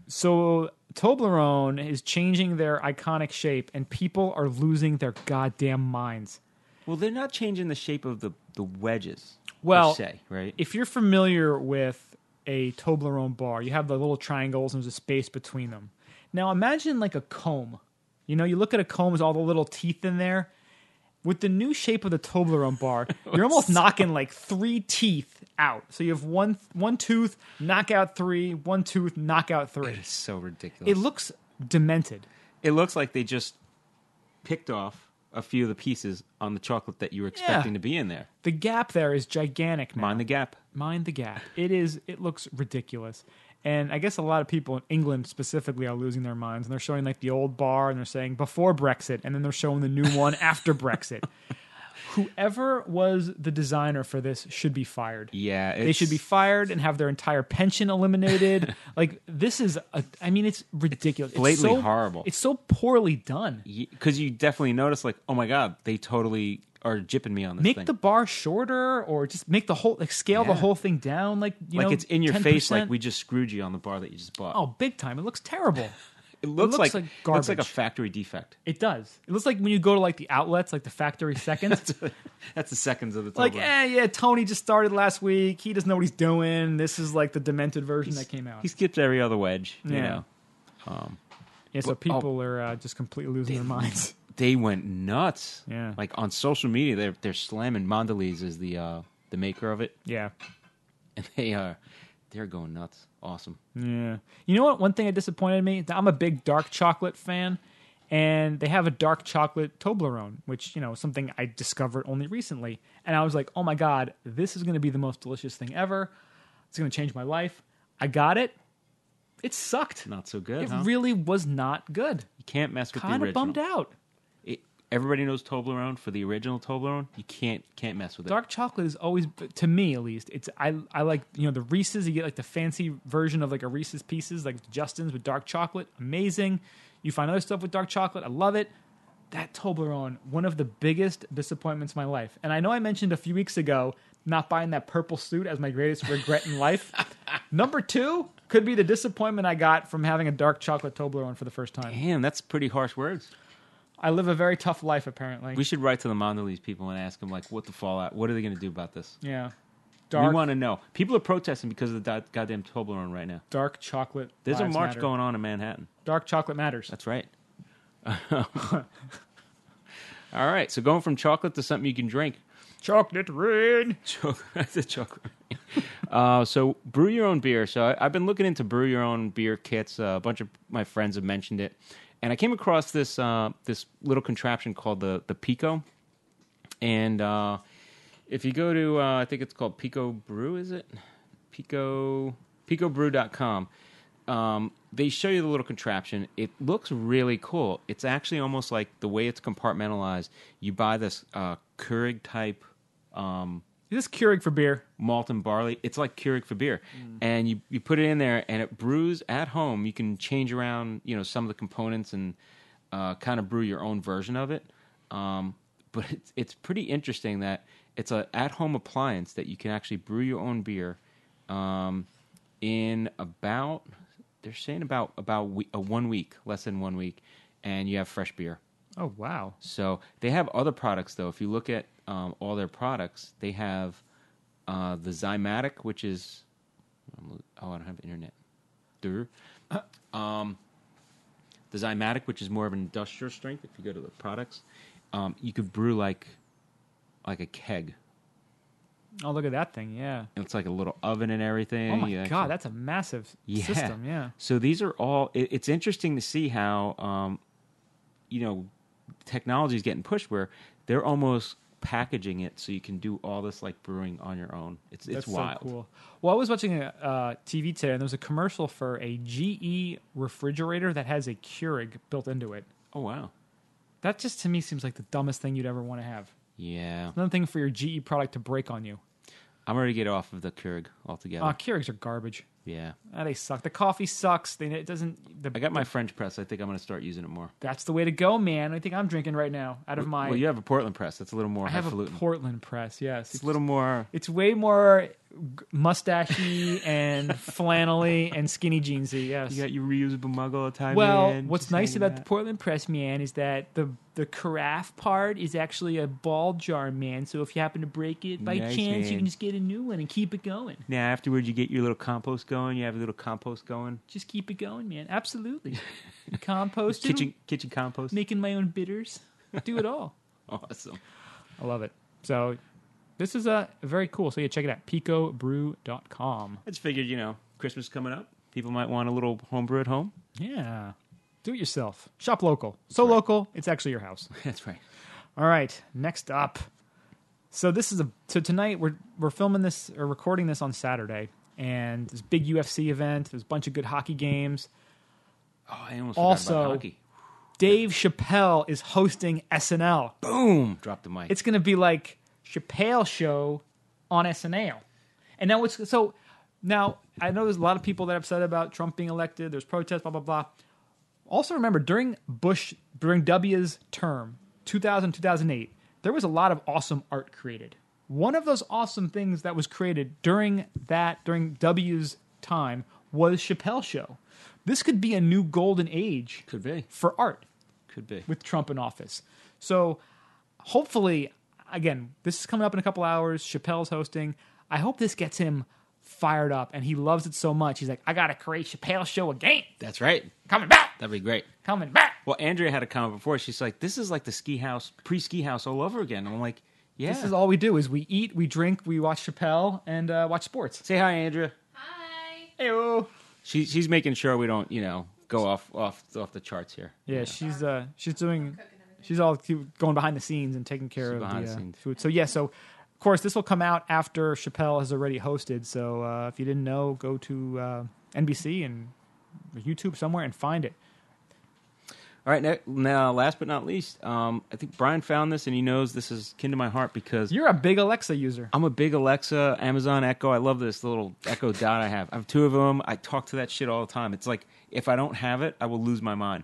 So Toblerone is changing their iconic shape, and people are losing their goddamn minds. Well, they're not changing the shape of the wedges, Well, per se, right? If you're familiar with a Toblerone bar, you have the little triangles and there's a space between them. Now imagine like a comb. You know, you look at a comb, there's all the little teeth in there. With the new shape of the Toblerone bar, you're almost knocking like 3 teeth out. So you have one tooth, knock out 3, one tooth, knock out 3. It's so ridiculous. It looks demented. It looks like they just picked off a few of the pieces on the chocolate that you were expecting to be in there. The gap there is gigantic now. Mind the gap. Mind the gap. It looks ridiculous. And I guess a lot of people in England specifically are losing their minds. And they're showing like the old bar and they're saying before Brexit. And then they're showing the new one after Brexit. Whoever was the designer for this should be fired. Yeah. They should be fired and have their entire pension eliminated. Like, this is, it's ridiculous. blatantly it's horrible. It's so poorly done. Because you definitely notice, like, oh my God, they totally are jipping me on this Make thing. the bar shorter or just make the whole, like, scale the Yeah. whole thing down. Like, you know, it's in your 10%. face, like we just screwed you on the bar that you just bought. Oh, big time. It looks terrible. it looks looks like like looks like a garbage. factory defect. It does. It looks like when you go to, like, the outlets, like the factory seconds. That's the seconds of the Like, Toblerone. yeah, Tony just started last week. He doesn't know what he's doing. This is, like, the demented version that came out. He skips every other wedge. You Yeah. know. Yeah, so people are just completely losing their minds. They went nuts. Yeah. Like on social media, they're slamming. Mondelez is the maker of it, Yeah. and they're going nuts. Awesome. Yeah. You know what? One thing that disappointed me, I'm a big dark chocolate fan, and they have a dark chocolate Toblerone, which, you know, is something I discovered only recently. And I was like, oh my God, this is going to be the most delicious thing ever. It's going to change my life. I got it. It sucked. Not so good. It huh? really was not good. You can't mess with the Kind of original. bummed out. Everybody knows Toblerone. For the original Toblerone, you can't mess with it. Dark chocolate is always, to me at least, I like, you know, the Reese's. You get like the fancy version of like a Reese's Pieces, like Justin's with dark chocolate. Amazing. You find other stuff with dark chocolate. I love it. That Toblerone, one of the biggest disappointments in my life. And I know I mentioned a few weeks ago not buying that purple suit as my greatest regret in life. Number 2 could be the disappointment I got from having a dark chocolate Toblerone for the first time. Damn, that's pretty harsh words. I live a very tough life, apparently. We should write to the Mondelez people and ask them, like, what the fallout? What are they going to do about this? Yeah. We want to know. People are protesting because of the goddamn Toblerone right now. Dark chocolate. There's a lives march matter. going on in Manhattan. Dark chocolate matters. That's right. All right, so going from chocolate to something you can drink. Chocolate rain. That's a chocolate. So brew your own beer. So I've been looking into brew your own beer kits. A bunch of my friends have mentioned it, and I came across this this little contraption called the Pico. And if you go to I think it's called Pico Brew, is it? PicoBrew.com. They show you the little contraption. It looks really cool. It's actually almost like the way it's compartmentalized. You buy this Keurig type Is this Keurig for beer? malt and barley. It's like Keurig for beer. And you put it in there and it brews at home. You can change around, some of the components and kind of brew your own version of it. but it's pretty interesting that it's a at-home appliance that you can actually brew your own beer in about, they're saying about 1 week, less than 1 week, and you have fresh beer. Oh, wow. So they have other products, though. If you look at all their products, they have the Zymatic, which is... I don't have internet. The Zymatic, which is more of an industrial strength. If you go to the products, you could brew like a keg. Oh, look at that thing, yeah. And it's like a little oven and everything. Oh, my God, that's a massive system, yeah. So these are all... It's interesting to see how, technology is getting pushed where they're almost packaging it so you can do all this like brewing on your own. It's wild. So cool. Well, I was watching a TV today, and there was a commercial for a GE refrigerator that has a Keurig built into it. Oh, wow. That just, to me, seems like the dumbest thing you'd ever want to have. Yeah. Another thing for your GE product to break on you. I'm ready to get off of the Keurig altogether. Keurigs are garbage. Yeah. They suck. The coffee sucks. It doesn't... I got my French press. I think I'm going to start using it more. That's the way to go, man. I think I'm drinking right now out of my... Well, you have a Portland press. That's a little more I have a highfalutin. Portland press, yes. It's a little more... It's way more mustachy and flannelly and skinny jeansy, yes. You got your reusable mug all the time, Well, man. what's Just nice hanging about the out. Portland press, man, is that the carafe part is actually a ball jar, man. So if you happen to break it by Nice, chance, you man. can just get a new one and keep it going. Now, afterwards, you get your little compost going. You have a little compost going. Just keep it going, man. Absolutely. Compost, Kitchen compost. making my own bitters. Do it all. Awesome. I love it. So this is very cool. So yeah, check it out. PicoBrew.com. I just figured, Christmas coming up. People might want a little homebrew at home. Yeah. Do it yourself. Shop local. So local, it's actually your house. That's right. All right, next up. So tonight we're filming this or recording this on Saturday, and this big UFC event. There's a bunch of good hockey games. Oh, I almost forgot about hockey. Dave Chappelle is hosting SNL. Boom! Drop the mic. It's going to be like Chappelle Show on SNL. And now I know there's a lot of people that are upset about Trump being elected. There's protests, blah blah blah. Also remember during W's term, 2008, there was a lot of awesome art created. One of those awesome things that was created during W's time was Chappelle Show. This could be a new golden age. Could be. For art. Could be. With Trump in office. So hopefully, again, this is coming up in a couple hours. Chappelle's hosting. I hope this gets him fired up, and he loves it so much. He's like, I got to create Chappelle Show again. That's right. Coming back. That'd be great. Coming back. Well, Andrea had a comment before. She's like, this is like the pre-ski house all over again. I'm like, yeah. This is all we do is we eat, we drink, we watch Chappelle, and watch sports. Say hi, Andrea. Hi. Hey-o. She's making sure we don't, go off the charts here. Yeah, she's doing... She's all going behind the scenes and taking care of behind the the scenes. food. So, of course, this will come out after Chappelle has already hosted. So, if you didn't know, go to NBC and YouTube somewhere and find it. All right, now last but not least, I think Brian found this, and he knows this is kin to my heart because... You're a big Alexa user. I'm a big Alexa, Amazon Echo. I love this little Echo Dot I have. I have 2 of them. I talk to that shit all the time. It's like, if I don't have it, I will lose my mind.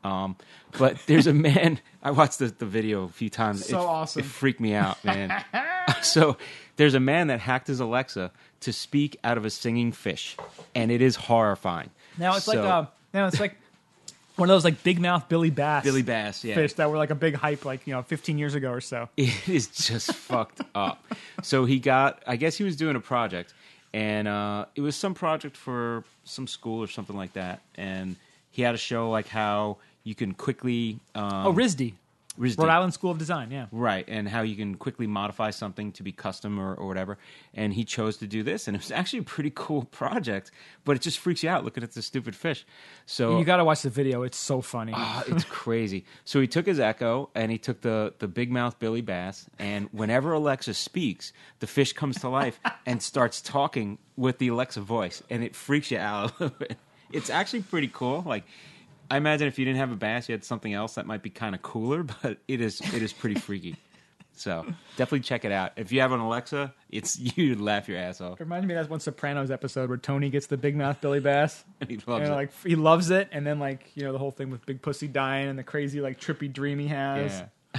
But there's a man... I watched the video a few times. Awesome. It freaked me out, man. So there's a man that hacked his Alexa to speak out of a singing fish, and it is horrifying. Now it's like one of those like big mouth Billy Bass Yeah. fish that were like a big hype 15 years ago or so. It is just fucked up. So I guess he was doing a project, and it was some project for some school or something like that, and he had to show like how you can quickly RISD. Rhode Island School of Design, yeah. Right, and how you can quickly modify something to be custom or whatever. And he chose to do this, and it was actually a pretty cool project, but it just freaks you out looking at the stupid fish. So You got to watch the video. It's so funny. it's crazy. So he took his Echo, and he took the big mouth Billy Bass, and whenever Alexa speaks, the fish comes to life and starts talking with the Alexa voice, and it freaks you out a little bit. It's actually pretty cool. Like, I imagine if you didn't have a bass, you had something else that might be kind of cooler, but it is pretty freaky. So definitely check it out. If you have an Alexa, you'd laugh your ass off. It reminds me of that one Sopranos episode where Tony gets the big mouth Billy Bass. He loves it. He loves it, and then the whole thing with Big Pussy dying and the crazy trippy dream he has. Yeah.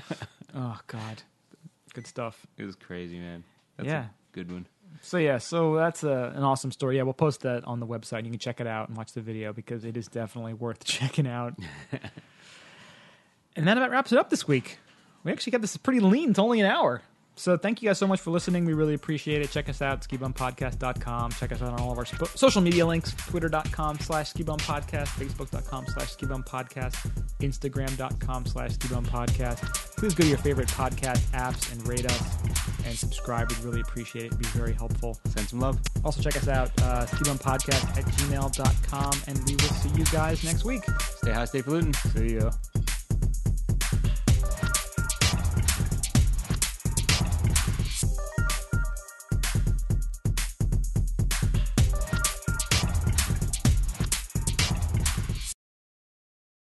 Oh, God. Good stuff. It was crazy, man. That's Yeah. a good one. So that's an awesome story. Yeah, we'll post that on the website. You can check it out and watch the video because it is definitely worth checking out. And that about wraps it up this week. We actually got this pretty lean. It's only an hour. So thank you guys so much for listening. We really appreciate it. Check us out, skibumpodcast.com. Check us out on all of our social media links, twitter.com/skibumpodcast, facebook.com/skibumpodcast, instagram.com/skibumpodcast. Please go to your favorite podcast apps and rate us and subscribe. We'd really appreciate it. It'd be very helpful. Send some love. Also check us out, skibumpodcast@gmail.com, and we will see you guys next week. Stay high, stay polluting. See ya.